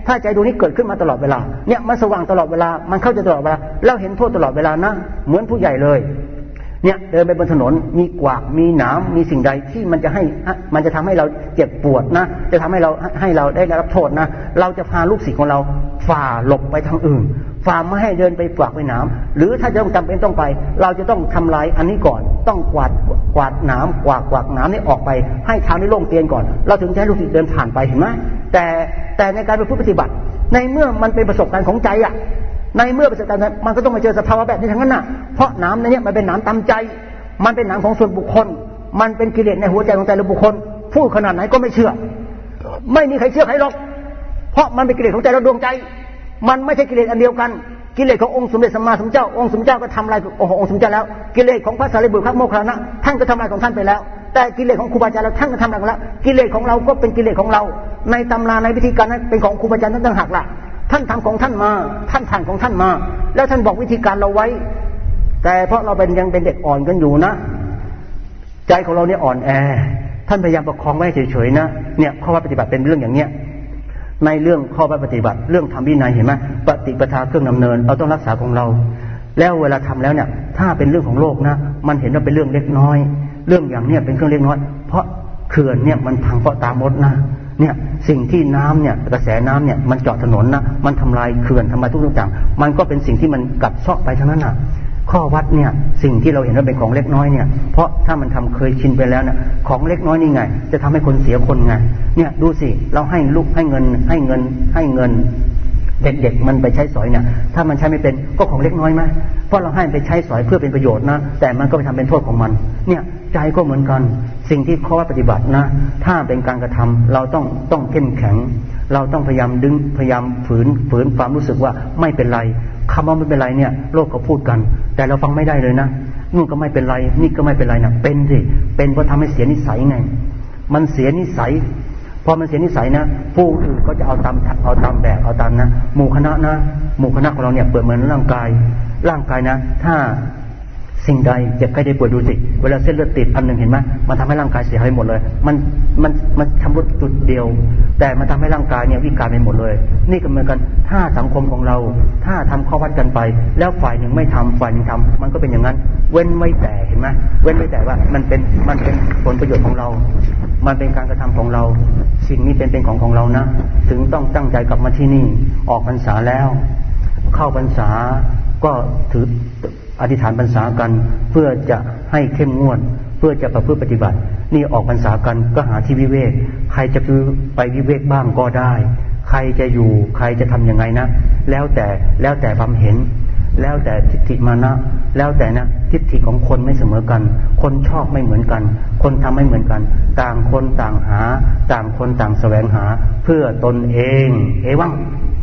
[SPEAKER 2] ถ้าใจดวงนี้เกิดขึ้นมาตลอดเวลาเนี่ยมันสว่างตลอดเวลามันเข้าใจตลอดเวลาเราเห็นโทษตลอดเวลานะเหมือนผู้ใหญ่เลยเนี่ยเดินไปบนถนนมีกวากมีหนามมีสิ่งใดที่มันจะให้มันจะทำให้เราเจ็บปวดนะจะทำให้เราให้เราได้รับโทษนะเราจะพาลูกศิษย์ของเราฝ่าหลบไปทางอื่นฝ่าไม่ให้เดินไปกวากไปหนามหรือถ้าจะต้องจำเป็นต้องไปเราจะต้องทำลายอันนี้ก่อนต้องกวาดกวาดหนามกวาดกวาดหนามนี้ออกไปให้ทางนี้โล่งเตียนก่อนเราถึงจะให้ลูกศิษย์เดินผ่านไปเห็นไหมแต่แต่ในการปฏิบัติในเมื่อมันเป็นประสบการณ์ของใจอะในเมื่อประสบการณ์มันก็ต้องมาเจอสภาวะแบบนี้ทั้งนั้นน่ะเพราะหนามในนี้มันเป็นหนามตามใจมันเป็นหนามของส่วนบุคคลมันเป็นกิเลสในหัวใจของแต่ละบุคคลพูดขนาดไหนก็ไม่เชื่อไม่มีใครเชื่อใครหรอกเพราะมันเป็นกิเลสของใจและดวงใจมันไม่ใช่กิเลสอันเดียวกันกิเลสขององค์สมเด็จสัมมาสัมพุทธเจ้าองค์สมเด็จเจ้าก็ทำลายองค์สมเด็จเจ้าแล้วกิเลสของพระสารีบุตรพระโมคคัลลานะท่านก็ทำลายของท่านไปแล้วแต่กิเลสของครูบาอาจารย์เราท่านก็ทำลายแล้วกิเลสของเราก็เป็นกิเลสของเราในตำราในวิธีการนั้นเป็นของครูบาอาจารย์ท่านต่างหากล่ะท่านทำของท่านมาท่านทานของท่านมาแล้วท่านบอกวิธีการเราไว้แต่เพราะเราเป็นยังเป็นเด็กอ่อนกันอยู่นะใจของเราเนี่ยอ่อนแอท่านพยายามประคองไว้เฉยๆนะเนี่ยข้อวัดปฏิบัติเป็นเรื่องอย่างเนี้ยในเรื่องข้อวัดปฏิบัติเรื่องทำวินัยเห็นไหมปฏิปทาเครื่องดำเนินเราต้องรักษาของเราแล้วเวลาทำแล้วเนี่ยถ้าเป็นเรื่องของโลกนะมันเห็นว่าเป็นเรื่องเล็กน้อยเรื่องอย่างเนี้ยเป็นเครื่องเล็กน้อยเพราะเขื่อนเนี่ยมันพังเพราะตามดนะเนี่ยสิ่งที่น้ำเนี่ยกระแสน้ำเนี่ยมันเจาะถนนนะมันทำลายเขื่อนทำลายทุกอย่างมันก็เป็นสิ่งที่มันกัดเซาะไปทั้งนั้นน่ะข้อวัดเนี่ยสิ่งที่เราเห็นว่าเป็นของเล็กน้อยเนี่ยเพราะถ้ามันทำเคยชินไปแล้วนะของเล็กน้อยนี่ไงจะทำให้คนเสียคนไงเนี่ยดูสิเราให้ลูกให้เงินให้เงินให้เงินเด็กๆมันไปใช้สอยเนี่ยถ้ามันใช้ไม่เป็นก็ของเล็กน้อยไหมเพราะเราให้ไปใช้สอยเพื่อเป็นประโยชน์นะแต่มันก็ไปทำเป็นโทษของมันเนี่ยใจก็เหมือนกันสิ่งที่ข้อปฏิบัตินะถ้าเป็นการกระทำเราต้องต้องเข้มแข็งเราต้องพยายามดึงพยายามฝืนฝืนความรู้สึกว่าไม่เป็นไรคำว่าไม่เป็นไรเนี่ยโลกเขาพูดกันแต่เราฟังไม่ได้เลยนะนู่นก็ไม่เป็นไรนี่ก็ไม่เป็นไรนะเป็นสิเป็นเพราะทำให้เสียนิสัยไงมันเสียนิสัยพอมันเสียนิสัยนะผู้อื่นก็จะเอาตามเอาตามแบบเอาตามนะหมู่คณะนะหมู่คณะของเราเนี่ยเปิดเหมือนร่างกายร่างกายนะถ้าสิ่งใดเจ็บใครได้ป่วยดูสิเวลาเส้นเลือดติดพันหนึ่งเห็นไหมมันทำให้ร่างกายเสียหายหมดเลยมันมันมันชำรุดจุดเดียวแต่มันทำให้ร่างกายเนี่ยวิการไปหมดเลยนี่ก็เหมือนกันถ้าสังคมของเราถ้าทำข้อวัดกันไปแล้วฝ่ายหนึ่งไม่ทำฝ่ายหนึ่งทำมันก็เป็นอย่างนั้นเว้นไว้แต่เห็นไหมเว้นไว้แต่ว่ามันเป็นมันเป็นผลประโยชน์ของเรามันเป็นการกระทำของเราสิ่งนี้เป็นเป็นของของเรานะถึงต้องตั้งใจกลับมาที่นี่ออกพรรษาแล้วเข้าพรรษาก็ถืออธิษฐานพรรษากันเพื่อจะให้เข้มงวดเพื่อจะประพฤติปฏิบัตินี่ออกพรรษากันก็หาที่วิเวกใครจะไปวิเวกบ้างก็ได้ใครจะอยู่ใครจะทำยังไงนะแล้วแต่แล้วแต่ความเห็นแล้วแต่ทิฏฐิมานะแล้วแต่นะทิฏฐิของคนไม่เสมอกันคนชอบไม่เหมือนกันคนทำไม่เหมือนกันต่างคนต่างหาต่างคนต่างแสวงหาเพื่อตนเองเอวัง